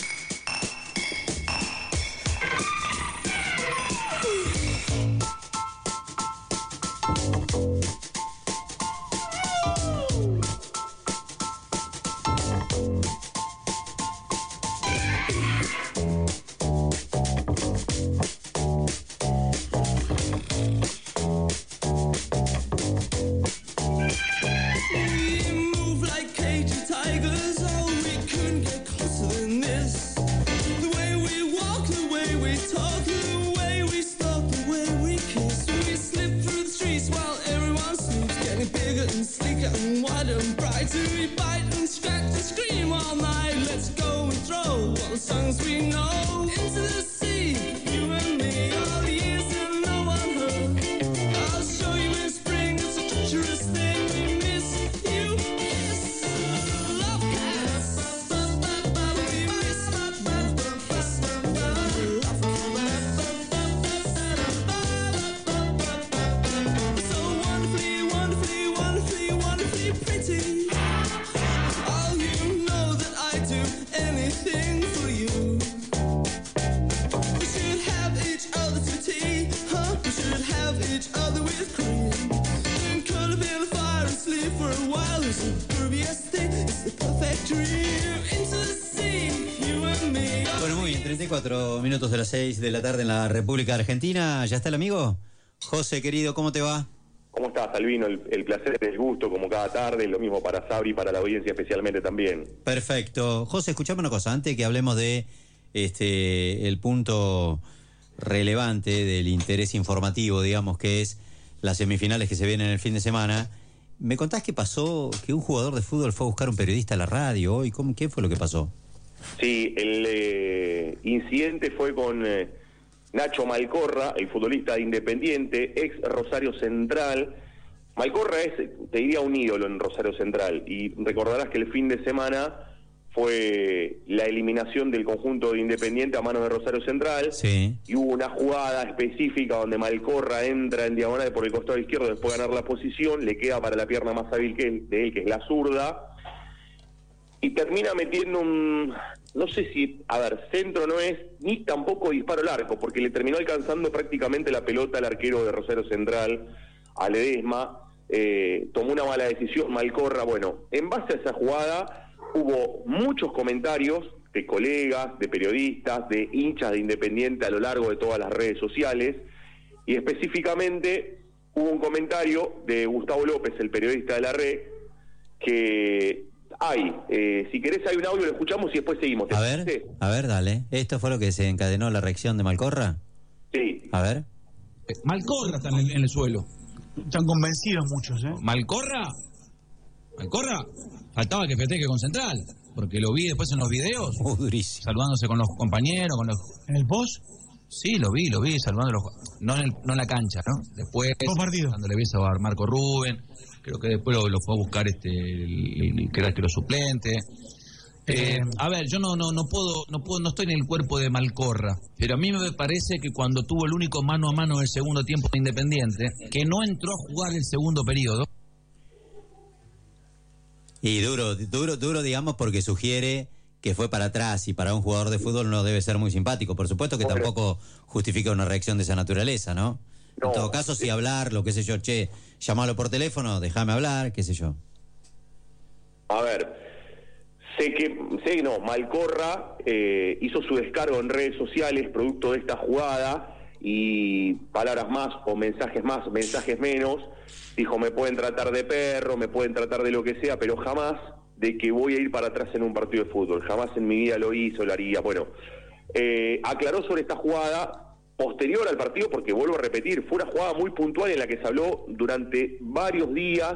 S11: Songs we know into the sea, you and me, all the years that no one heard. I'll show you in
S1: Bueno, muy bien, treinta y cuatro minutos de las seis de la tarde en la República Argentina. ¿Ya está el amigo? José, querido, ¿cómo te va?
S20: ¿Cómo estás, Albino? El, el placer, el gusto, como cada tarde, lo mismo para Sabri y para la audiencia especialmente también.
S1: Perfecto. José, escuchame una cosa, antes que hablemos de este el punto relevante del interés informativo, digamos, que es las semifinales que se vienen el fin de semana. ¿Me contás qué pasó? Que un jugador de fútbol fue a buscar un periodista a la radio hoy. ¿Cómo, ¿Qué fue lo que pasó?
S20: Sí, el eh, incidente fue con eh, Nacho Malcorra, el futbolista de Independiente, ex Rosario Central. Malcorra es, te diría, un ídolo en Rosario Central, y recordarás que el fin de semana fue la eliminación del conjunto de Independiente a manos de Rosario Central.
S1: Sí.
S20: Y hubo una jugada específica donde Malcorra entra en diagonal por el costado izquierdo después de ganar la posición, le queda para la pierna más hábil que él, de él, que es la zurda, y termina metiendo un, no sé si, a ver, centro no es, ni tampoco disparo al arco, porque le terminó alcanzando prácticamente la pelota al arquero de Rosario Central, a Ledesma. Eh, tomó una mala decisión Malcorra. Bueno, en base a esa jugada hubo muchos comentarios de colegas, de periodistas, de hinchas de Independiente a lo largo de todas las redes sociales, y específicamente hubo un comentario de Gustavo López, el periodista de la red, que hay, eh, si querés hay un audio, lo escuchamos y después seguimos.
S1: A ver,
S20: ¿Sí?
S1: a ver, dale. ¿Esto fue lo que se encadenó la reacción de Malcorra?
S20: Sí.
S1: A ver.
S21: Malcorra está en el, en el suelo.
S22: Están convencidos muchos, ¿eh?
S21: ¿Malcorra? ¿Malcorra? Faltaba que festeje con Central, porque lo vi después en los videos.
S1: Oh, durísimo.
S21: Saludándose con los compañeros, con los...
S22: ¿En el post?
S21: Sí, lo vi, lo vi, saludando los... No en, el, no en la cancha, ¿no? Después, dándole beso a Marco Rubén, creo que después lo, lo fue a buscar este el, el, que era el suplente. Eh, a ver, yo no no no puedo no puedo no estoy en el cuerpo de Malcorra, pero a mí me parece que cuando tuvo el único mano a mano del segundo tiempo de Independiente, que no entró a jugar el segundo periodo.
S1: Y duro, duro, duro, digamos, porque sugiere que fue para atrás, y para un jugador de fútbol no debe ser muy simpático. Por supuesto que tampoco justifica una reacción de esa naturaleza, ¿no? No. En todo caso, si hablarlo, qué sé yo, che, llamalo por teléfono, déjame hablar, qué sé yo.
S20: A ver, sé que, sé que no, Malcorra eh, hizo su descargo en redes sociales producto de esta jugada, y palabras más o mensajes más, mensajes menos, dijo: me pueden tratar de perro, me pueden tratar de lo que sea, pero jamás de que voy a ir para atrás en un partido de fútbol, jamás en mi vida lo hizo, lo haría. Bueno, eh, aclaró sobre esta jugada posterior al partido, porque vuelvo a repetir, fue una jugada muy puntual en la que se habló durante varios días.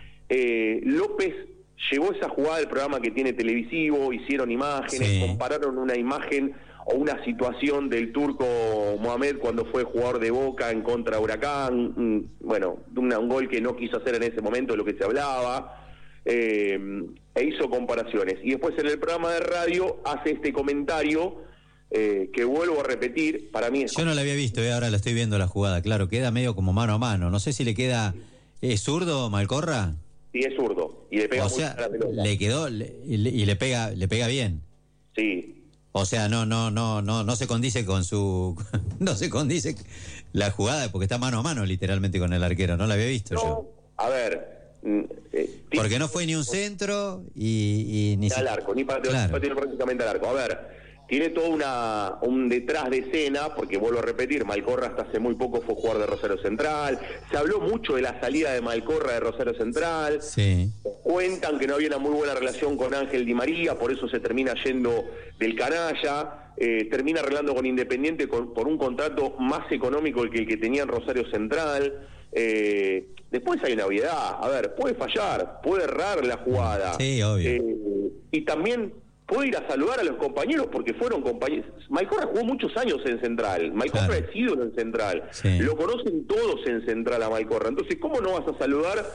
S20: eh, López llevó esa jugada del programa que tiene televisivo, hicieron imágenes, sí. compararon una imagen o una situación del turco Mohamed cuando fue jugador de Boca en contra de Huracán, bueno, un, un gol que no quiso hacer en ese momento, de lo que se hablaba, eh, e hizo comparaciones. Y después en el programa de radio hace este comentario, eh, que vuelvo a repetir, para mí es...
S1: Yo no la había visto, y eh, ahora la estoy viendo la jugada, claro, queda medio como mano a mano, no sé si le queda... ¿Es zurdo Malcorra?
S20: Sí, es zurdo, y le pega
S1: o
S20: mucho
S1: sea,
S20: a la pelota.
S1: Le quedó, le, y, le, y le pega le pega bien.
S20: Sí.
S1: O sea, no no no no no se condice con su no se condice la jugada, porque está mano a mano literalmente con el arquero, no la había visto
S20: no,
S1: yo.
S20: A ver, eh,
S1: porque no fue ni un centro y, y ni
S20: al arco, ni para claro. prácticamente al arco. A ver, tiene todo una un detrás de escena, porque vuelvo a repetir, Malcorra hasta hace muy poco fue jugador de Rosario Central, se habló mucho de la salida de Malcorra de Rosario Central,
S1: sí.
S20: Cuentan que no había una muy buena relación con Ángel Di María, por eso se termina yendo del canalla, eh, termina arreglando con Independiente con, por un contrato más económico que el que tenía en Rosario Central. Eh, después hay una obviedad, a ver, puede fallar, puede errar la jugada,
S1: sí, obvio.
S20: Eh, y también puede ir a saludar a los compañeros, porque fueron compañeros. Malcorra jugó muchos años en Central, Malcorra claro. es ídolo en Central, sí. Lo conocen todos en Central a Malcorra, entonces ¿cómo no vas a saludar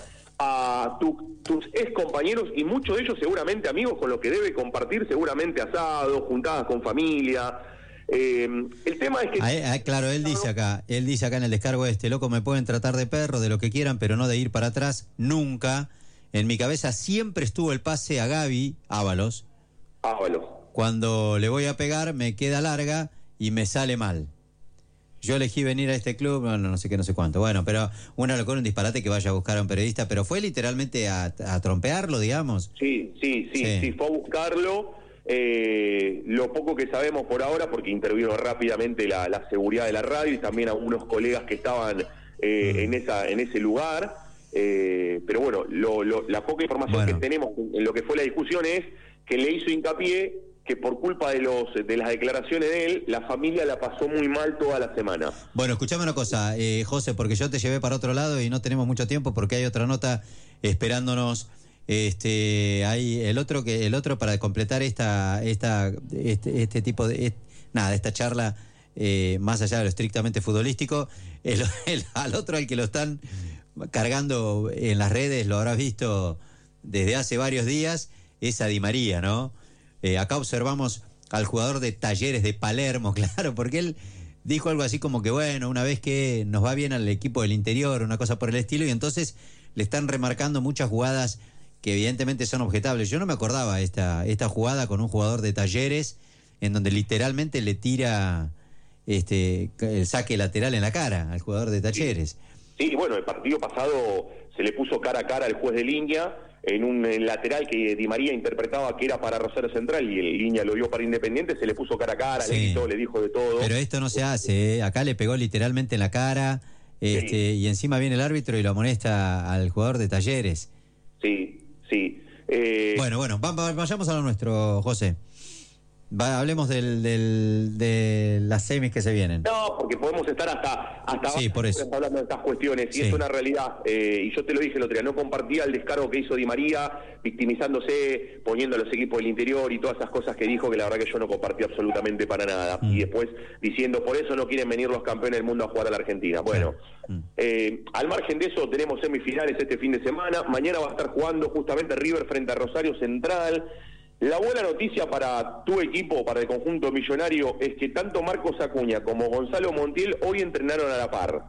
S20: a tu, tus ex compañeros, y muchos de ellos seguramente amigos con los que debe compartir seguramente asados, juntadas con familia? Eh, el tema es que...
S1: Ah, ah, claro, él dice acá, él dice acá en el descargo este, loco, me pueden tratar de perro, de lo que quieran, pero no de ir para atrás, nunca. En mi cabeza siempre estuvo el pase a Gaby Ábalos.
S20: Ábalos.
S1: Cuando le voy a pegar me queda larga y me sale mal. Yo elegí venir a este club, no, no sé qué, no sé cuánto. Bueno, pero una locura, un disparate que vaya a buscar a un periodista, pero fue literalmente a, a trompearlo, digamos.
S20: Sí, sí, sí, sí, sí, fue a buscarlo. eh, lo poco que sabemos por ahora, porque intervino rápidamente la, la seguridad de la radio y también algunos colegas que estaban eh, en, esa, en ese lugar, eh, pero bueno, lo, lo, la poca información bueno. que tenemos en lo que fue la discusión es que le hizo hincapié que por culpa de los de las declaraciones de él, la familia la pasó muy mal toda la semana.
S1: Bueno, escuchame una cosa, eh, José, porque yo te llevé para otro lado y no tenemos mucho tiempo porque hay otra nota esperándonos. Este, hay el otro que el otro para completar esta esta este, este tipo de este, nada esta charla eh, más allá de lo estrictamente futbolístico, el, el, al otro al que lo están cargando en las redes, lo habrás visto desde hace varios días, es a Di María, ¿no? Eh, acá observamos al jugador de Talleres de Palermo, claro, porque él dijo algo así como que, bueno, una vez que nos va bien al equipo del interior, una cosa por el estilo, y entonces le están remarcando muchas jugadas que evidentemente son objetables. Yo no me acordaba esta, esta jugada con un jugador de Talleres, en donde literalmente le tira este el saque lateral en la cara al jugador de Talleres.
S20: Sí, sí, bueno, el partido pasado se le puso cara a cara al juez de línea, en un en lateral que Di María interpretaba que era para Rosario Central y el línea lo vio para Independiente, se le puso cara a cara, sí. le gritó, le dijo de todo.
S1: Pero esto no se hace, ¿eh? Acá le pegó literalmente en la cara, este, sí. y encima viene el árbitro y lo amonesta al jugador de Talleres.
S20: Sí, sí. Eh...
S1: Bueno, bueno, vayamos a lo nuestro, José. Va, hablemos del, del, de las semis que se vienen.
S20: No, porque podemos estar hasta hasta
S1: sí, por eso.
S20: hablando de estas cuestiones, y sí. es una realidad. Eh, y yo te lo dije el otro día, no compartía el descargo que hizo Di María, victimizándose, poniendo a los equipos del interior y todas esas cosas que dijo, que la verdad que yo no compartía absolutamente para nada. Mm. Y después diciendo, por eso no quieren venir los campeones del mundo a jugar a la Argentina. Bueno, mm. eh, al margen de eso, tenemos semifinales este fin de semana. Mañana va a estar jugando justamente River frente a Rosario Central. La buena noticia para tu equipo, para el conjunto millonario, es que tanto Marcos Acuña como Gonzalo Montiel hoy entrenaron a la par.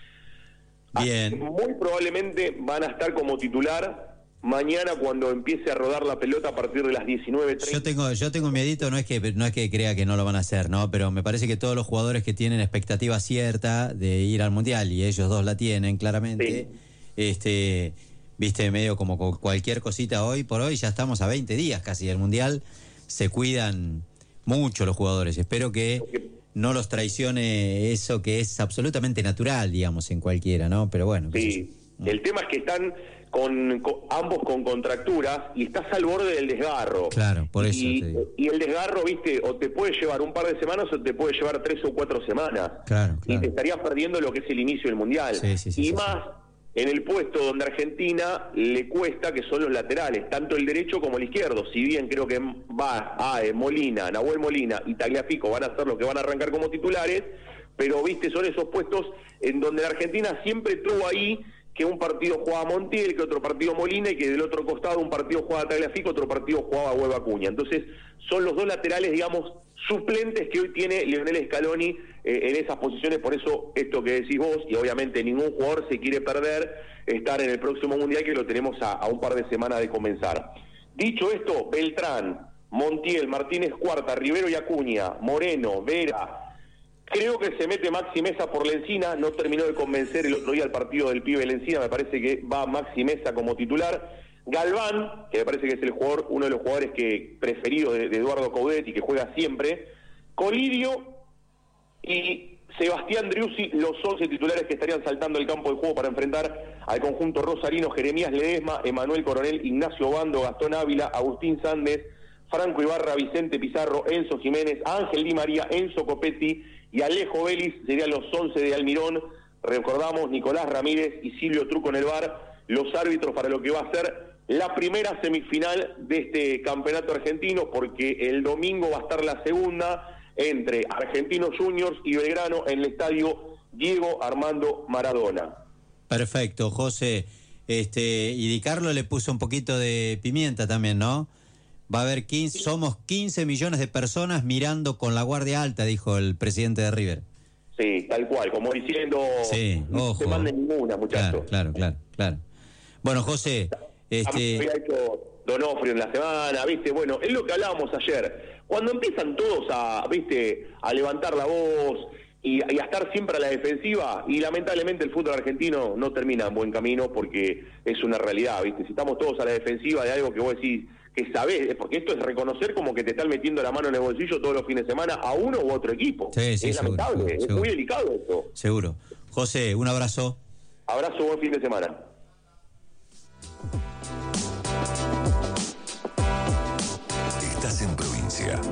S1: Bien.
S20: Así, muy probablemente van a estar como titular mañana cuando empiece a rodar la pelota a partir de las diecinueve treinta.
S1: Yo tengo, yo tengo un miedito, no es que no es que crea que no lo van a hacer, ¿no? Pero me parece que todos los jugadores que tienen expectativa cierta de ir al Mundial, y ellos dos la tienen claramente, sí. este... viste, medio como cualquier cosita hoy por hoy, ya estamos a veinte días casi del Mundial, se cuidan mucho los jugadores, espero que no los traicione eso que es absolutamente natural, digamos, en cualquiera, ¿no? Pero bueno.
S20: Sí, el tema es que están con, con ambos con contracturas y estás al borde del desgarro.
S1: Claro, por eso
S20: y,
S1: te digo.
S20: Y el desgarro, viste, o te puede llevar un par de semanas o te puede llevar tres o cuatro semanas.
S1: Claro, claro.
S20: Y te estarías perdiendo lo que es el inicio del Mundial.
S1: Sí, sí, sí,
S20: y
S1: sí,
S20: más...
S1: Sí.
S20: en el puesto donde Argentina le cuesta, que son los laterales, tanto el derecho como el izquierdo. Si bien creo que va a eh, Molina, Nahuel Molina y Tagliafico van a ser los que van a arrancar como titulares, pero viste, son esos puestos en donde la Argentina siempre tuvo ahí que un partido jugaba Montiel, que otro partido Molina, y que del otro costado un partido jugaba Tagliafico, otro partido jugaba Hueva Acuña. Entonces son los dos laterales, digamos, suplentes que hoy tiene Lionel Scaloni eh, en esas posiciones. Por eso esto que decís vos, y obviamente ningún jugador se quiere perder estar en el próximo Mundial, que lo tenemos a, a un par de semanas de comenzar. Dicho esto, Beltrán, Montiel, Martínez Cuarta, Rivero y Acuña, Moreno, Vera, creo que se mete Maxi Mesa por Lencina, no terminó de convencer el otro día el partido del pibe Lencina, me parece que va Maxi Mesa como titular. Galván, que me parece que es el jugador, uno de los jugadores que preferidos de, de Eduardo Coudet y que juega siempre. Colidio y Sebastián Driussi, los once titulares que estarían saltando el campo de juego para enfrentar al conjunto rosarino. Jeremías Ledesma, Emanuel Coronel, Ignacio Bando, Gastón Ávila, Agustín Sández, Franco Ibarra, Vicente Pizarro, Enzo Jiménez, Ángel Di María, Enzo Copetti y Alejo Vélez. Serían los once de Almirón. Recordamos, Nicolás Ramírez y Silvio Truco en el V A R, los árbitros para lo que va a ser la primera semifinal de este campeonato argentino, porque el domingo va a estar la segunda entre Argentinos Juniors y Belgrano en el estadio Diego Armando Maradona.
S1: Perfecto, José. Este, y Di Carlo le puso un poquito de pimienta también, ¿no? Va a haber quince, somos quince millones de personas mirando con la guardia alta, dijo el presidente de River.
S20: Sí, tal cual, como diciendo,
S1: sí,
S20: no se manden ninguna, muchachos.
S1: Claro, claro, claro, claro. Bueno, José, este...
S20: había hecho Donofrio en la semana, ¿viste? Bueno, es lo que hablábamos ayer. Cuando empiezan todos a, ¿viste?, a levantar la voz y, y a estar siempre a la defensiva, y lamentablemente el fútbol argentino no termina en buen camino porque es una realidad, ¿viste? Si estamos todos a la defensiva de algo que vos decís que sabés, porque esto es reconocer como que te están metiendo la mano en el bolsillo todos los fines de semana a uno u otro equipo.
S1: Sí, sí,
S20: es
S1: seguro,
S20: lamentable,
S1: seguro,
S20: es
S1: seguro.
S20: muy delicado esto.
S1: Seguro. José, un abrazo.
S20: Abrazo, buen fin de semana.
S3: Estás en provincia.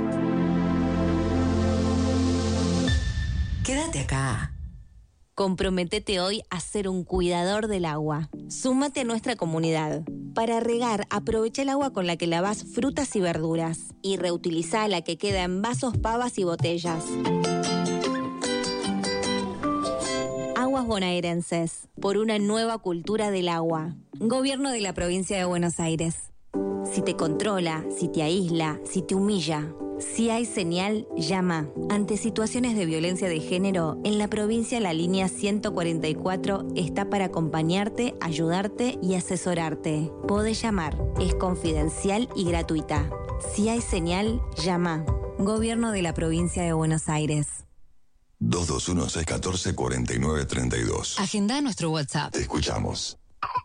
S19: Quédate acá.
S10: Comprométete hoy a ser un cuidador del agua. Súmate a nuestra comunidad. Para regar, aprovecha el agua con la que lavas frutas y verduras y reutiliza la que queda en vasos, pavas y botellas. Aguas bonaerenses, por una nueva cultura del agua. Gobierno de la Provincia de Buenos Aires. Si te controla, si te aísla, si te humilla, si hay señal, llama. Ante situaciones de violencia de género, en la provincia la línea ciento cuarenta y cuatro está para acompañarte, ayudarte y asesorarte. Podés llamar, es confidencial y gratuita. Si hay señal, llama. Gobierno de la Provincia de Buenos Aires.
S3: dos dos uno, seis uno cuatro, cuatro nueve tres dos.
S19: Agenda nuestro WhatsApp.
S3: Te escuchamos.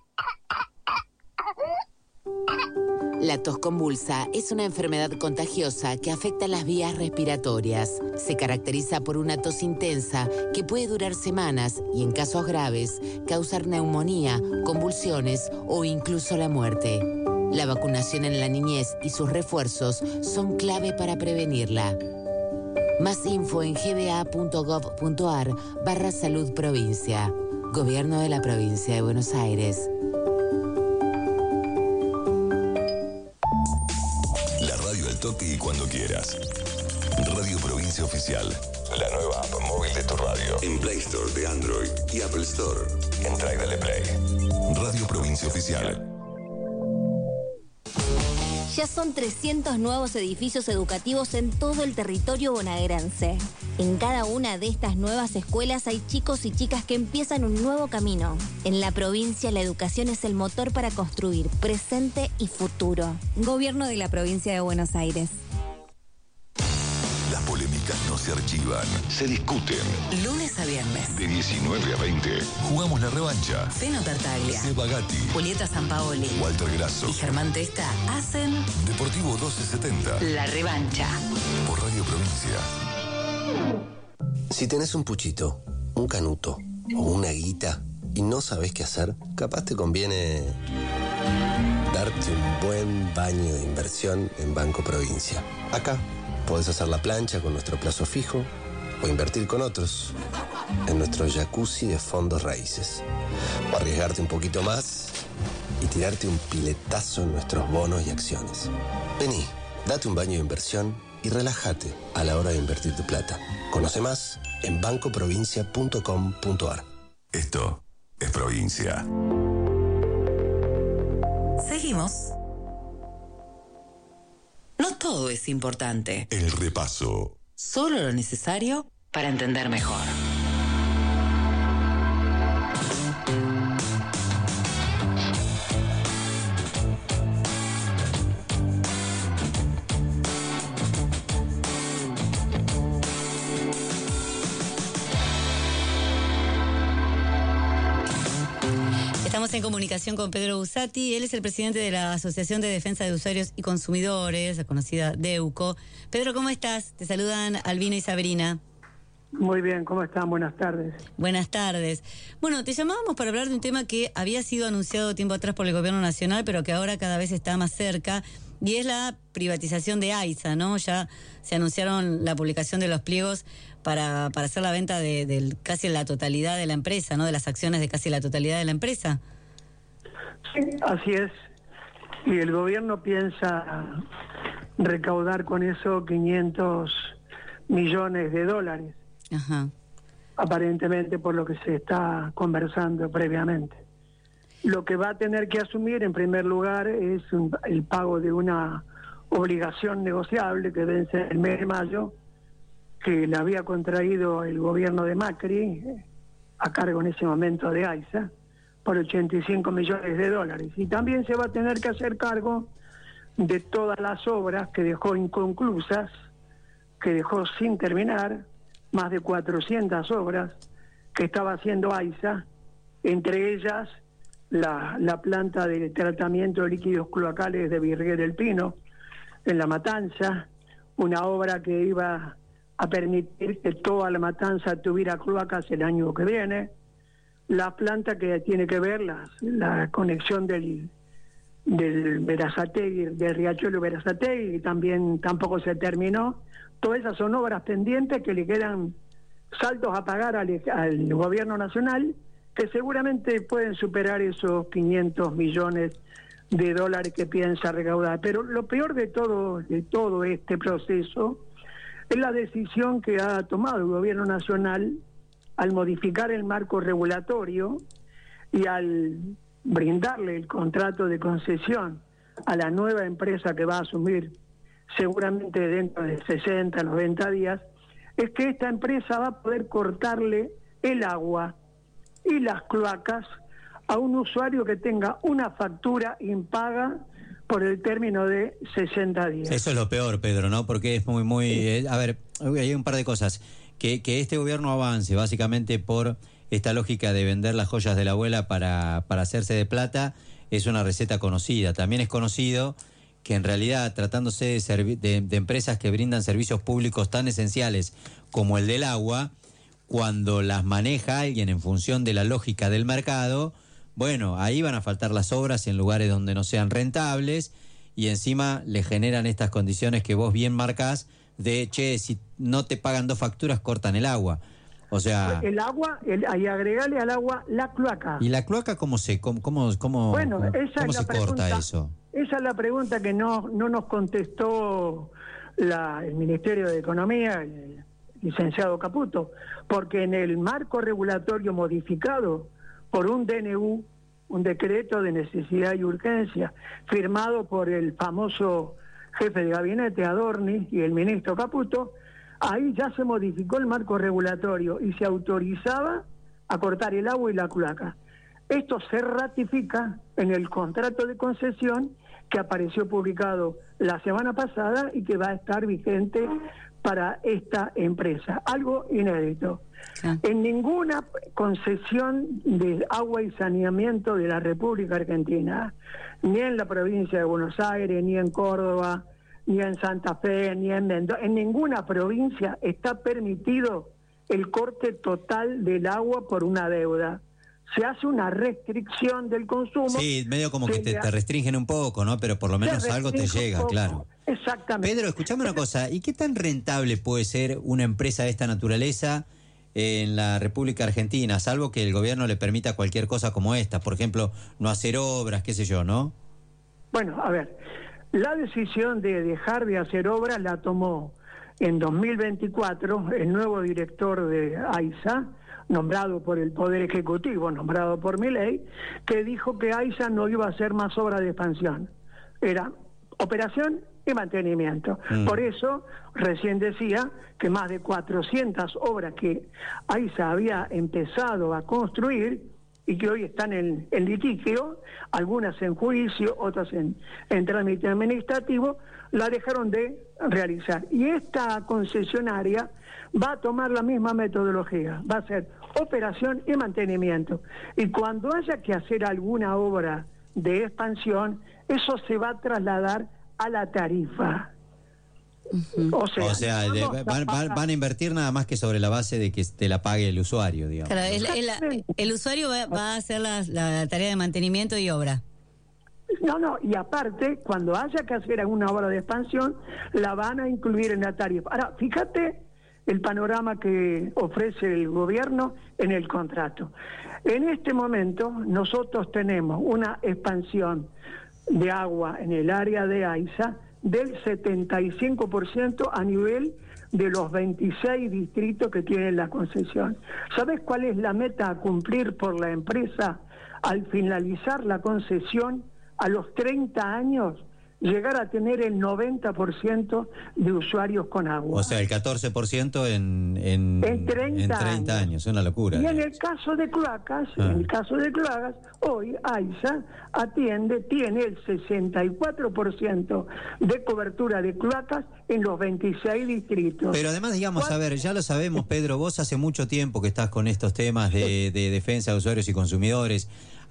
S8: La tos convulsa es una enfermedad contagiosa que afecta las vías respiratorias. Se caracteriza por una tos intensa que puede durar semanas y, en casos graves, causar neumonía, convulsiones o incluso la muerte. La vacunación en la niñez y sus refuerzos son clave para prevenirla. Más info en gba.gov.ar barra salud provincia. Gobierno de la Provincia de Buenos Aires.
S3: La radio al toque y cuando quieras. Radio Provincia Oficial. La nueva app móvil de tu radio. En Play Store de Android y Apple Store. Entra y dale play. Radio Provincia Oficial.
S10: Ya son trescientos nuevos edificios educativos en todo el territorio bonaerense. En cada una de estas nuevas escuelas hay chicos y chicas que empiezan un nuevo camino. En la provincia, la educación es el motor para construir presente y futuro. Gobierno de la Provincia de Buenos Aires.
S3: Las polémicas no se archivan, se discuten.
S19: Lunes a viernes.
S3: De diecinueve a veinte, jugamos la revancha.
S19: Feno Tartaglia,
S3: Seba Gatti,
S19: Julieta Sampaoli,
S3: Walter Grasso
S19: y Germán Testa hacen
S3: Deportivo doce setenta.
S19: La Revancha.
S3: Por Radio Provincia.
S6: Si tenés un puchito, un canuto o una guita y no sabés qué hacer, capaz te conviene darte un buen baño de inversión en Banco Provincia. Acá podés hacer la plancha con nuestro plazo fijo o invertir con otros en nuestro jacuzzi de fondos raíces. O arriesgarte un poquito más y tirarte un piletazo en nuestros bonos y acciones. Vení, date un baño de inversión y relájate a la hora de invertir tu plata. Conoce más en banco provincia punto com punto ar.
S3: Esto es Provincia.
S19: Seguimos. No todo es importante.
S3: El repaso.
S19: Solo lo necesario para entender mejor.
S2: Estamos en comunicación con Pedro Busati. Él es el presidente de la Asociación de Defensa de Usuarios y Consumidores, la conocida DEUCO. Pedro, ¿cómo estás? Te saludan Albina y Sabrina.
S9: Muy bien, ¿cómo están? Buenas tardes.
S2: Buenas tardes. Bueno, te llamábamos para hablar de un tema que había sido anunciado tiempo atrás por el Gobierno Nacional, pero que ahora cada vez está más cerca, y es la privatización de AISA, ¿no? Ya se anunciaron la publicación de los pliegos para, para hacer la venta de, de casi la totalidad de la empresa, ¿no? De las acciones de casi la totalidad de la empresa.
S9: Sí, así es. Y el gobierno piensa recaudar con eso quinientos millones de dólares.
S2: Ajá.
S9: Aparentemente, por lo que se está conversando previamente. Lo que va a tener que asumir en primer lugar es un, el pago de una obligación negociable que vence el mes de mayo, que la había contraído el gobierno de Macri, a cargo en ese momento de AISA, por ochenta y cinco millones de dólares. Y también se va a tener que hacer cargo de todas las obras que dejó inconclusas, que dejó sin terminar, más de cuatrocientas obras que estaba haciendo AISA, entre ellas la, la planta de tratamiento de líquidos cloacales de Virrey del Pino, en La Matanza, una obra que iba a permitir que toda La Matanza tuviera cloacas el año que viene, la planta que tiene que ver la, la conexión del del Berazategui, del Riachuelo Berazategui, y también tampoco se terminó. Todas esas son obras pendientes que le quedan saltos a pagar al, al gobierno nacional, que seguramente pueden superar esos quinientos millones de dólares que piensa recaudar. Pero lo peor de todo, de todo este proceso es la decisión que ha tomado el gobierno nacional al modificar el marco regulatorio y al brindarle el contrato de concesión a la nueva empresa que va a asumir seguramente dentro de sesenta, noventa días, es que esta empresa va a poder cortarle el agua y las cloacas a un usuario que tenga una factura impaga por el término de sesenta días.
S1: Eso es lo peor, Pedro, ¿no? Porque es muy, muy... Eh, a ver, hay un par de cosas. Que, que este gobierno avance básicamente por esta lógica de vender las joyas de la abuela para, para hacerse de plata es una receta conocida. También es conocido que en realidad, tratándose de, servi- de, de empresas que brindan servicios públicos tan esenciales como el del agua, cuando las maneja alguien en función de la lógica del mercado, bueno, ahí van a faltar las obras en lugares donde no sean rentables y encima le generan estas condiciones que vos bien marcás de, che, si no te pagan dos facturas, cortan el agua. O sea...
S9: El agua, el, y agregarle al agua la cloaca.
S1: ¿Y la cloaca cómo se, cómo, cómo, cómo,
S9: bueno,
S1: cómo,
S9: esa
S1: cómo
S9: es la
S1: se
S9: pregunta,
S1: corta eso?
S9: Esa es la pregunta que no, no nos contestó la, el Ministerio de Economía, el licenciado Caputo, porque en el marco regulatorio modificado por un D N U, un decreto de necesidad y urgencia, firmado por el famoso jefe de gabinete Adorni y el ministro Caputo, ahí ya se modificó el marco regulatorio y se autorizaba a cortar el agua y la cloaca. Esto se ratifica en el contrato de concesión que apareció publicado la semana pasada y que va a estar vigente para esta empresa. Algo inédito. Ah. En ninguna concesión de agua y saneamiento de la República Argentina, ni en la provincia de Buenos Aires, ni en Córdoba, ni en Santa Fe, ni en Mendoza, en ninguna provincia está permitido el corte total del agua por una deuda. Se hace una restricción del consumo.
S1: Sí, medio como que te, te restringen un poco, ¿no? Pero por lo menos algo te llega, claro.
S9: Exactamente.
S1: Pedro, escuchame una cosa, ¿y qué tan rentable puede ser una empresa de esta naturaleza en la República Argentina, salvo que el gobierno le permita cualquier cosa como esta? Por ejemplo, no hacer obras, qué sé yo, ¿no?
S9: Bueno, a ver, la decisión de dejar de hacer obras la tomó en dos mil veinticuatro el nuevo director de AISA, nombrado por el Poder Ejecutivo, nombrado por Milei, que dijo que AISA no iba a hacer más obras de expansión. Era operación y mantenimiento. Mm. Por eso, recién decía que más de cuatrocientas obras que AISA había empezado a construir y que hoy están en, en litigio, algunas en juicio, otras en, en trámite administrativo, la dejaron de realizar. Y esta concesionaria va a tomar la misma metodología, va a ser operación y mantenimiento. Y cuando haya que hacer alguna obra de expansión, eso se va a trasladar a la tarifa.
S1: Uh-huh. O sea, o sea de, van, van, van a invertir nada más que sobre la base de que te la pague el usuario, digamos.
S2: Claro, el, el, el usuario va, va a hacer la, la tarea de mantenimiento y obra.
S9: No, no, y aparte, cuando haya que hacer alguna obra de expansión, la van a incluir en la tarifa. Ahora, fíjate el panorama que ofrece el gobierno en el contrato. En este momento, nosotros tenemos una expansión de agua en el área de AISA del setenta y cinco por ciento a nivel de los veintiséis distritos que tienen la concesión. ¿Sabes cuál es la meta a cumplir por la empresa al finalizar la concesión? A los treinta años, llegar a tener el noventa por ciento de usuarios con agua.
S1: O sea, el catorce por ciento en, en,
S9: en treinta,
S1: en treinta años. años, una locura.
S9: Y en el caso de cloacas, ah. en el caso de cloacas, hoy AISA atiende, tiene el sesenta y cuatro por ciento de cobertura de cloacas en los veintiséis distritos.
S1: Pero además, digamos, a ver, ya lo sabemos, Pedro, vos hace mucho tiempo que estás con estos temas de, de defensa de usuarios y consumidores.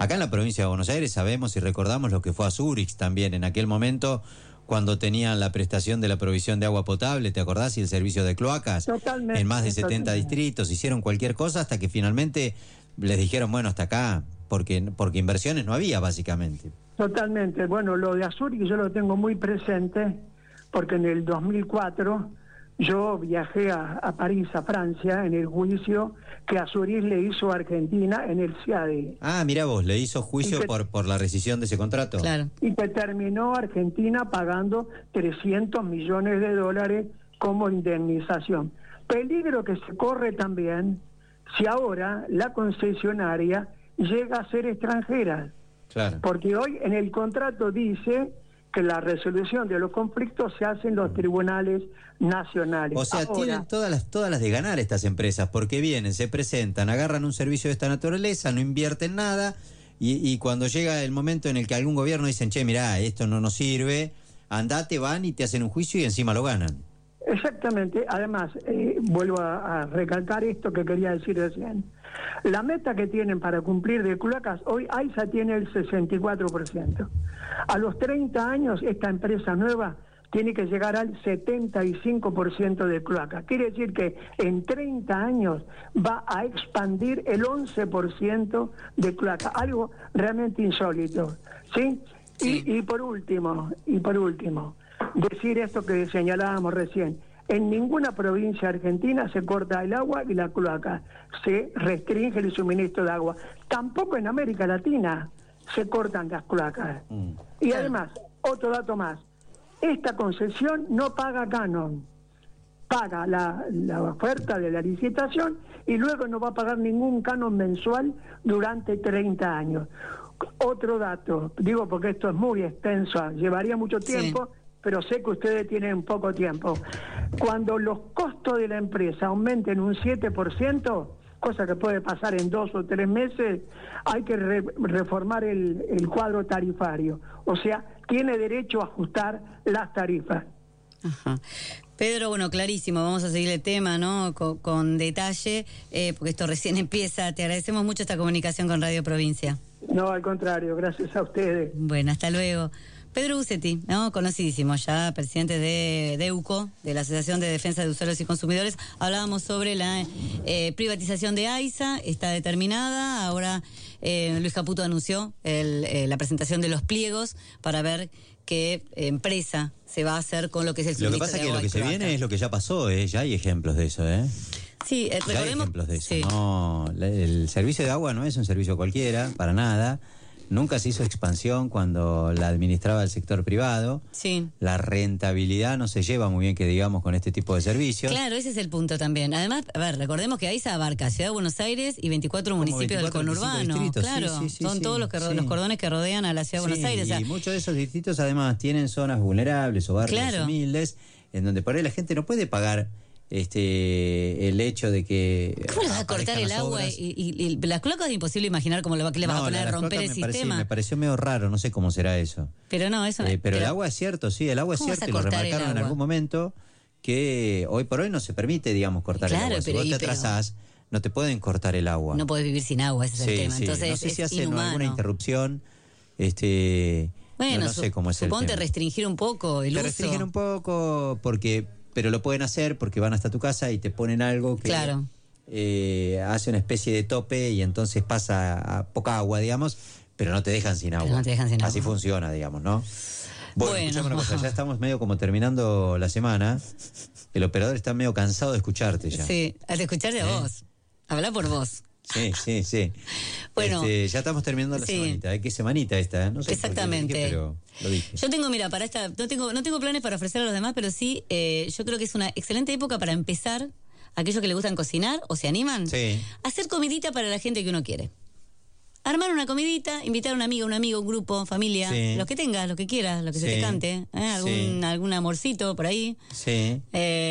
S1: Acá en la provincia de Buenos Aires sabemos y recordamos lo que fue a Zurich también en aquel momento, cuando tenían la prestación de la provisión de agua potable, ¿te acordás? Y el servicio de cloacas.
S9: Totalmente,
S1: en más de setenta
S9: totalmente.
S1: distritos, hicieron cualquier cosa hasta que finalmente les dijeron, bueno, hasta acá, porque, porque inversiones no había básicamente.
S9: Totalmente. Bueno, lo de Zurich yo lo tengo muy presente porque en el dos mil cuatro yo viajé a, a París, a Francia, en el juicio que a Zurich le hizo a Argentina en el C I A D I.
S1: Ah, mira vos, le hizo juicio
S9: que,
S1: por, por la rescisión de ese contrato.
S2: Claro.
S9: Y que terminó Argentina pagando trescientos millones de dólares como indemnización. Peligro que se corre también si ahora la concesionaria llega a ser extranjera.
S1: Claro.
S9: Porque hoy en el contrato dice que la resolución de los conflictos se hace en los tribunales nacionales.
S1: O sea,
S9: ahora,
S1: tienen todas las, todas las de ganar estas empresas, porque vienen, se presentan, agarran un servicio de esta naturaleza, no invierten nada, y, y cuando llega el momento en el que algún gobierno dicen, che, mirá, esto no nos sirve, andate, van y te hacen un juicio y encima lo ganan.
S9: Exactamente. Además, eh, vuelvo a, a recalcar esto que quería decir recién. La meta que tienen para cumplir de cloacas, hoy AISA tiene el sesenta y cuatro por ciento. A los treinta años, esta empresa nueva tiene que llegar al setenta y cinco por ciento de cloacas. Quiere decir que en treinta años va a expandir el once por ciento de cloacas, algo realmente insólito, ¿sí? Sí. Y, y por último, y por último, decir esto que señalábamos recién. En ninguna provincia argentina se corta el agua y la cloaca. Se restringe el suministro de agua. Tampoco en América Latina se cortan las cloacas. Mm. Y claro. Además, otro dato más. Esta concesión no paga canon. Paga la, la oferta de la licitación y luego no va a pagar ningún canon mensual durante treinta años. Otro dato, digo porque esto es muy extenso, llevaría mucho tiempo, sí. Pero sé que ustedes tienen poco tiempo. Cuando los costos de la empresa aumenten un siete por ciento, cosa que puede pasar en dos o tres meses, hay que re reformar el, el cuadro tarifario. O sea, tiene derecho a ajustar las tarifas.
S2: Ajá. Pedro, bueno, clarísimo, vamos a seguir el tema, ¿no? Con, con detalle, eh, porque esto recién empieza. Te agradecemos mucho esta comunicación con Radio Provincia.
S9: No, al contrario, gracias a ustedes.
S2: Bueno, hasta luego. Pedro Bucetti, ¿no? Conocidísimo ya, presidente de, de EUCO, de la Asociación de Defensa de Usuarios y Consumidores. Hablábamos sobre la eh, privatización de AISA, está determinada. Ahora eh, Luis Caputo anunció el, eh, la presentación de los pliegos para ver qué empresa se va a hacer con lo que es el suministro.
S1: Lo que pasa es que lo que se
S2: cloaca.
S1: viene es lo que ya pasó, ¿eh? Ya hay ejemplos de eso, ¿eh?
S2: Sí, eh, recordemos.
S1: Ya hay ejemplos de eso.
S2: Sí.
S1: No, el servicio de agua no es un servicio cualquiera, para nada. Nunca se hizo expansión cuando la administraba el sector privado.
S2: Sí.
S1: La rentabilidad no se lleva muy bien, que digamos, con este tipo de servicios.
S2: Claro, ese es el punto también. Además, a ver, recordemos que AISA abarca Ciudad de Buenos Aires y veinticuatro
S1: Como
S2: municipios
S1: veinticuatro,
S2: del conurbano. Claro,
S1: sí, sí, sí,
S2: son
S1: sí,
S2: todos los, que,
S1: sí.
S2: los cordones que rodean a la Ciudad de Buenos
S1: Sí,
S2: Aires. O sea,
S1: y muchos de esos distritos además tienen zonas vulnerables o barrios
S2: claro.
S1: humildes, en donde por ahí la gente no puede pagar este el hecho de que
S2: ¿cómo le vas a cortar el agua? Y, y, y las cloacas es imposible imaginar cómo le, va, le vas
S1: no,
S2: a poner
S1: la,
S2: a romper el
S1: me
S2: sistema.
S1: Pareció, me pareció medio raro, no sé cómo será eso.
S2: Pero no, eso
S1: eh,
S2: no.
S1: Pero el agua es cierto, sí, el agua es cierto, y lo remarcaron en algún momento, que hoy por hoy no se permite, digamos, cortar
S2: claro,
S1: el agua. Si
S2: pero,
S1: vos te
S2: pero,
S1: atrasás, no te pueden cortar el agua.
S2: No podés vivir sin agua, ese es
S1: sí,
S2: el tema.
S1: Sí.
S2: Entonces
S1: no sé
S2: es,
S1: si
S2: es
S1: hacen
S2: inhumano.
S1: alguna interrupción, este...
S2: Bueno,
S1: no, no sé cómo es el tema.
S2: Suponte restringir un poco el
S1: te
S2: uso.
S1: restringen un poco porque... Pero lo pueden hacer porque van hasta tu casa y te ponen algo que
S2: claro.
S1: eh, hace una especie de tope y entonces pasa a poca agua, digamos, pero no te dejan sin agua.
S2: Pero no te dejan sin
S1: Así
S2: agua.
S1: funciona, digamos, ¿no? Bueno,
S2: bueno,
S1: escuchame una cosa, ya estamos medio como terminando la semana. El operador está medio cansado de escucharte ya.
S2: Sí, de escucharte a
S1: ¿Eh?
S2: vos. Habla por vos.
S1: Sí, sí, sí.
S2: Bueno,
S1: este, ya estamos terminando la
S2: sí.
S1: semanita. ¿eh? ¿Qué semanita esta? No sé
S2: exactamente.
S1: Por qué lo dije, pero lo dije.
S2: Yo tengo, mira, para esta, no tengo, no tengo planes para ofrecer a los demás, pero sí, eh, yo creo que es una excelente época para empezar, aquellos que les gustan cocinar o se animan,
S1: sí.
S2: a hacer comidita para la gente que uno quiere. Armar una comidita, invitar a una amiga, un amigo, un grupo, familia,
S1: sí.
S2: los que tengas, lo que quieras, lo que
S1: sí.
S2: se te cante, ¿eh? algún,
S1: sí.
S2: algún amorcito por ahí.
S1: Sí.
S2: Eh,